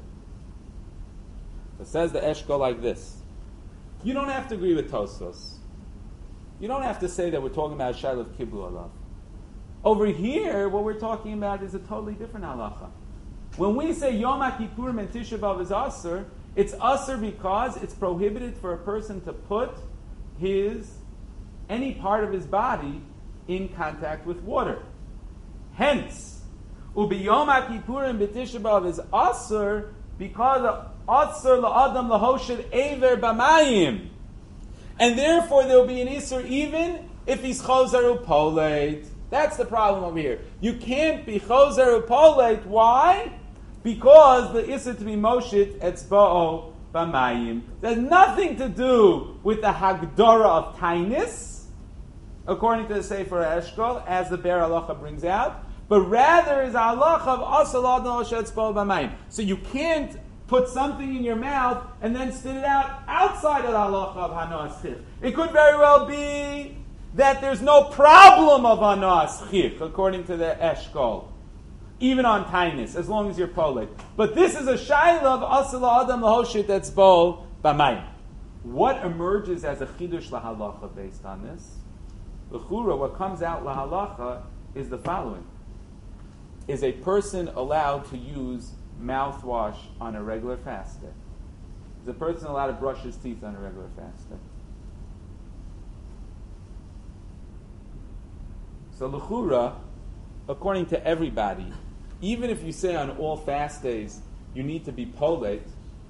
It says the Eshkol like this. You don't have to agree with Tosfos. You don't have to say that we're talking about Shail of Kiblu Alav. Over here, what we're talking about is a totally different halacha. When we say Yom HaKippurim and Tisha B'Av is Asr, it's Asr because it's prohibited for a person to put his, any part of his body in contact with water. Hence, Ubiyom HaKippurim b'Tisha B'Av is Asr because Asr la'adam lahoshed Ever b'mayim. And therefore there will be an Isser even if he's Chozer Upoleit. That's the problem over here. You can't be Chozer Upoleit. Why? Because the Isser to be Moshit Etzba'o B'mayim. There's nothing to do with the Hagdara of Tainis, according to the Sefer Eshkol, as the Be'er Halacha brings out, but rather is a halacha of Asal Adon Etzba'o B'mayim. So you can't put something in your mouth and then spit it out outside of the halacha of Hanoas Chich. It could very well be that there's no problem of Hanoas Chich, according to the Eshkol, even on Tainis, as long as you're polit. But this is a shaila of Asal Adam Lahoshit Etzbol B'mayim. What emerges as a chidush lahalacha based on this? L'chura, what comes out lahalacha is the following. Is a person allowed to use mouthwash on a regular fast day? Is a person allowed to brush his teeth on a regular fast day? So l'chura, according to everybody, even if you say on all fast days you need to be polite,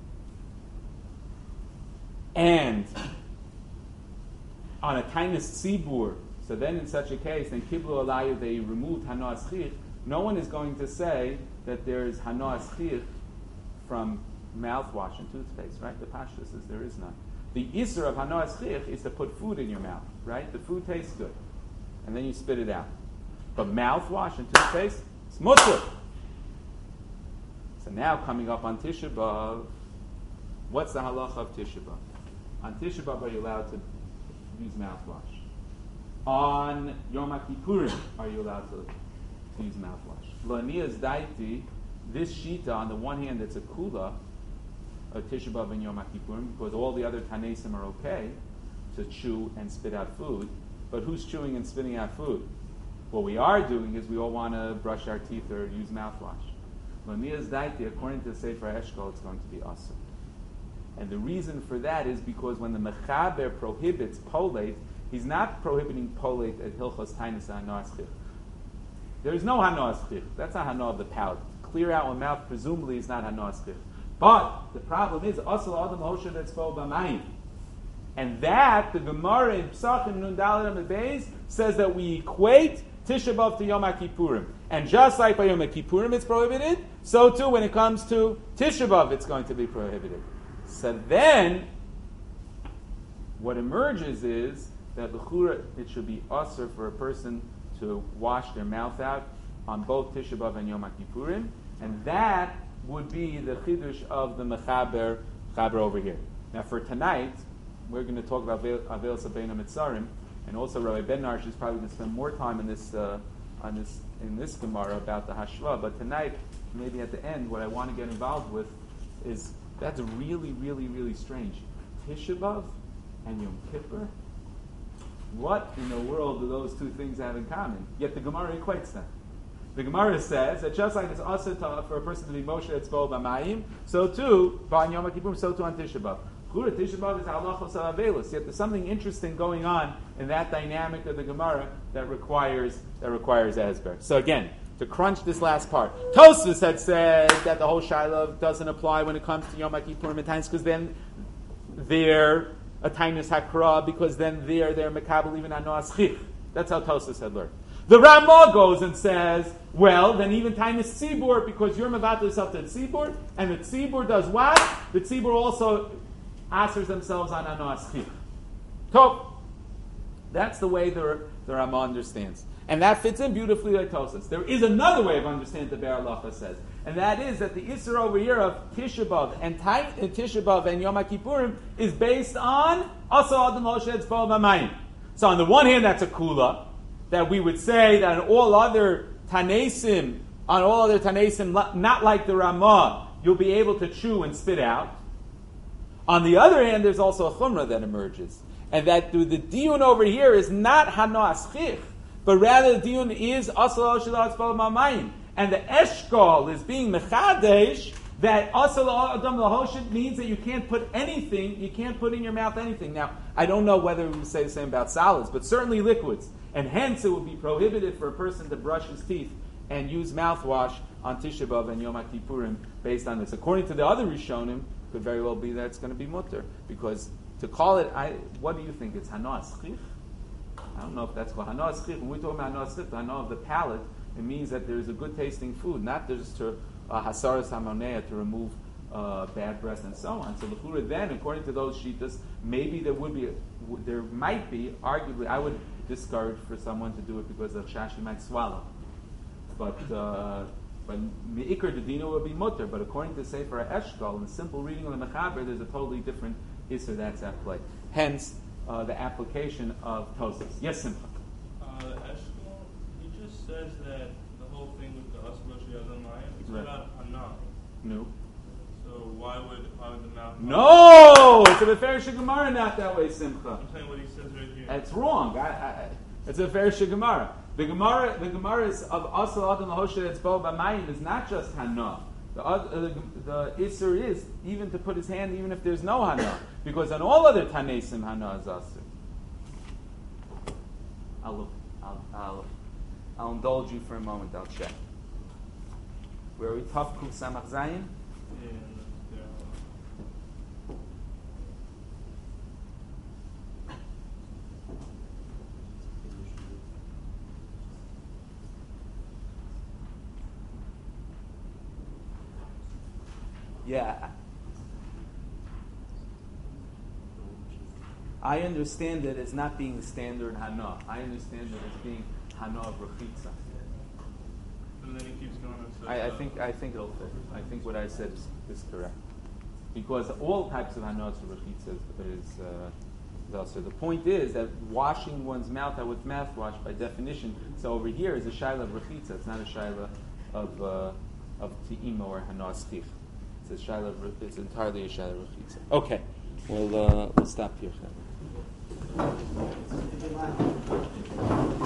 and on a tainus tzibur, so then in such a case, then kiblu alayu, they removed hanoas chich, no one is going to say that there is hanoas chich from mouthwash and toothpaste, right? The pashtus says there is none. The isser of hanoas chich is to put food in your mouth, right? The food tastes good, and then you spit it out. But mouthwash and toothpaste, it's mutter. So now coming up on Tisha B'Av, what's the halacha of Tisha B'Av? On Tisha B'Av, are you allowed to use mouthwash? On Yom HaKippurim, are you allowed to to use mouthwash. Lanias daiti, this shita, on the one hand, it's a kula, a Tisha B'Av and Yom HaKippurim, because all the other tanesim are okay to chew and spit out food. But who's chewing and spitting out food? What we are doing is we all want to brush our teeth or use mouthwash. Lanias daiti, according to the Sefer Eshkol, it's going to be awesome. And the reason for that is because when the Mechaber prohibits polate, he's not prohibiting polate at Hilchos Tainis Hanoas Chich. There is no Hanoas Chich. That's not Hanoah of the palate. Clear out one mouth presumably is not Hanoas Chich. But the problem is Asal Adam Hosher Etzbo B'Mayim. And that, the Gemara in Psachim Nun Dalet Amud Beis says that we equate Tisha B'Av to Yom HaKippurim. And just like by Yom HaKippurim it's prohibited, so too when it comes to Tisha B'Av it's going to be prohibited. So then, what emerges is that l'chura it should be usher for a person to wash their mouth out on both Tisha B'Av and Yom HaKippurim, and that would be the chidush of the mechaber chaber over here. Now, for tonight, we're going to talk about Avel Sabeina Mitzarim, and also Rabbi Ben Narsh is probably going to spend more time in this uh, on this in this Gemara about the Hashva. But tonight, maybe at the end, what I want to get involved with is that's really, really, really strange. Tisha B'Av and Yom Kippur. What in the world do those two things have in common? Yet the Gemara equates them. The Gemara says that just like it's also for a person to be Moshe Etzbo B'Mayim, so too, by Yom Kippur, so too on Tisha B'Av. Chura Tisha B'Av is halachos ha'avelus. Yet there's something interesting going on in that dynamic of the Gemara that requires that requires Asber. So again, to crunch this last part, Tosfos had said that the whole Shiloh doesn't apply when it comes to Yom Kippur and times because then they're a tainus hakra because then they're they're mekabel even hanoas chich. That's how Tosfos had learned. The Ramah goes and says, well, then even tainus tzibur because you're mevatel yourself to the tzibur, and the tzibur does what? The tzibur also answers themselves on hanoas chich. So that's the way the the Ramah understands. And that fits in beautifully like Tosfos. There is another way of understanding the Be'er Halacha says, and that is that the Isser over here of Tisha B'Av and Tisha B'Av and Yom HaKippurim is based on Asa Adam Moshe Etzbo B'Mayim. So on the one hand, that's a kula that we would say that on all other tanesim, on all other tanesim, not like the Ramah, you'll be able to chew and spit out. On the other hand, there's also a chumrah that emerges, and that the diun over here is not hanoas chich, but rather the diun is asal shel atzbal mamayim, and the eshkol is being mechadesh that asal adam lahoshit means that you can't put anything, you can't put in your mouth anything. Now, I don't know whether we say the same about solids, but certainly liquids, and hence it would be prohibited for a person to brush his teeth and use mouthwash on Tisha B'Av and Yom HaKippurim based on this. According to the other Rishonim, could very well be that it's going to be mutter, because to call it, I, what do you think? It's hanoas chich? I don't know if that's called hanoas chich. When we talk about hanoas chich, the hanoah of the palate, it means that there's a good tasting food, not just to uh, hasaras hamonea to remove uh, bad breath and so on. So the chura then, according to those shitas, maybe there would be, there might be, arguably, I would discourage for someone to do it because the shashi might swallow. But uh, but meikar dedina would be mutter. But according to Sefer Eshkol, in the simple reading of the Mechaber, there's a totally different issur that's at play. Hence, uh, the application of Tosfos. Yes, Simcha. Uh, Eshkol, he just says that the whole thing with the Asma Sheyazan Mayim, it's Right. about Hana. No. So why would why would the mouth? No! It's a Beferish Gemara not that way, Simcha. I'm saying what he says right here. That's wrong. I, I, it's a Beferish Gemara. The Gemara, the Gemara is of Asal Adam Lahoshet Etzbo B'Mayim is not just Hana. The, uh, the, the Isser is even to put his hand even if there's no Hana. Because on all other Tanesim, Hana is Asr. I'll look. I'll, I'll, I'll indulge you for a moment. I'll check. Where are we? Tav Kuf Samach Zayin? Yeah, yeah. Yeah. I understand it as not being the standard Hana. I understand it as being Hana of Rechitza. And then he keeps going and says, I, I uh, think I think it'll fit. I think what I said is, is correct. Because all types of Hanas of Rechitza is, is, uh, So the point is that washing one's mouth out with mouthwash, by definition, so over here is a shaila of rechitza. It's not a shaila of uh, of ti'ima or hanas tich. It's a shaila. Of, it's entirely a shaila of rechitza. Okay, we'll uh, we'll stop here.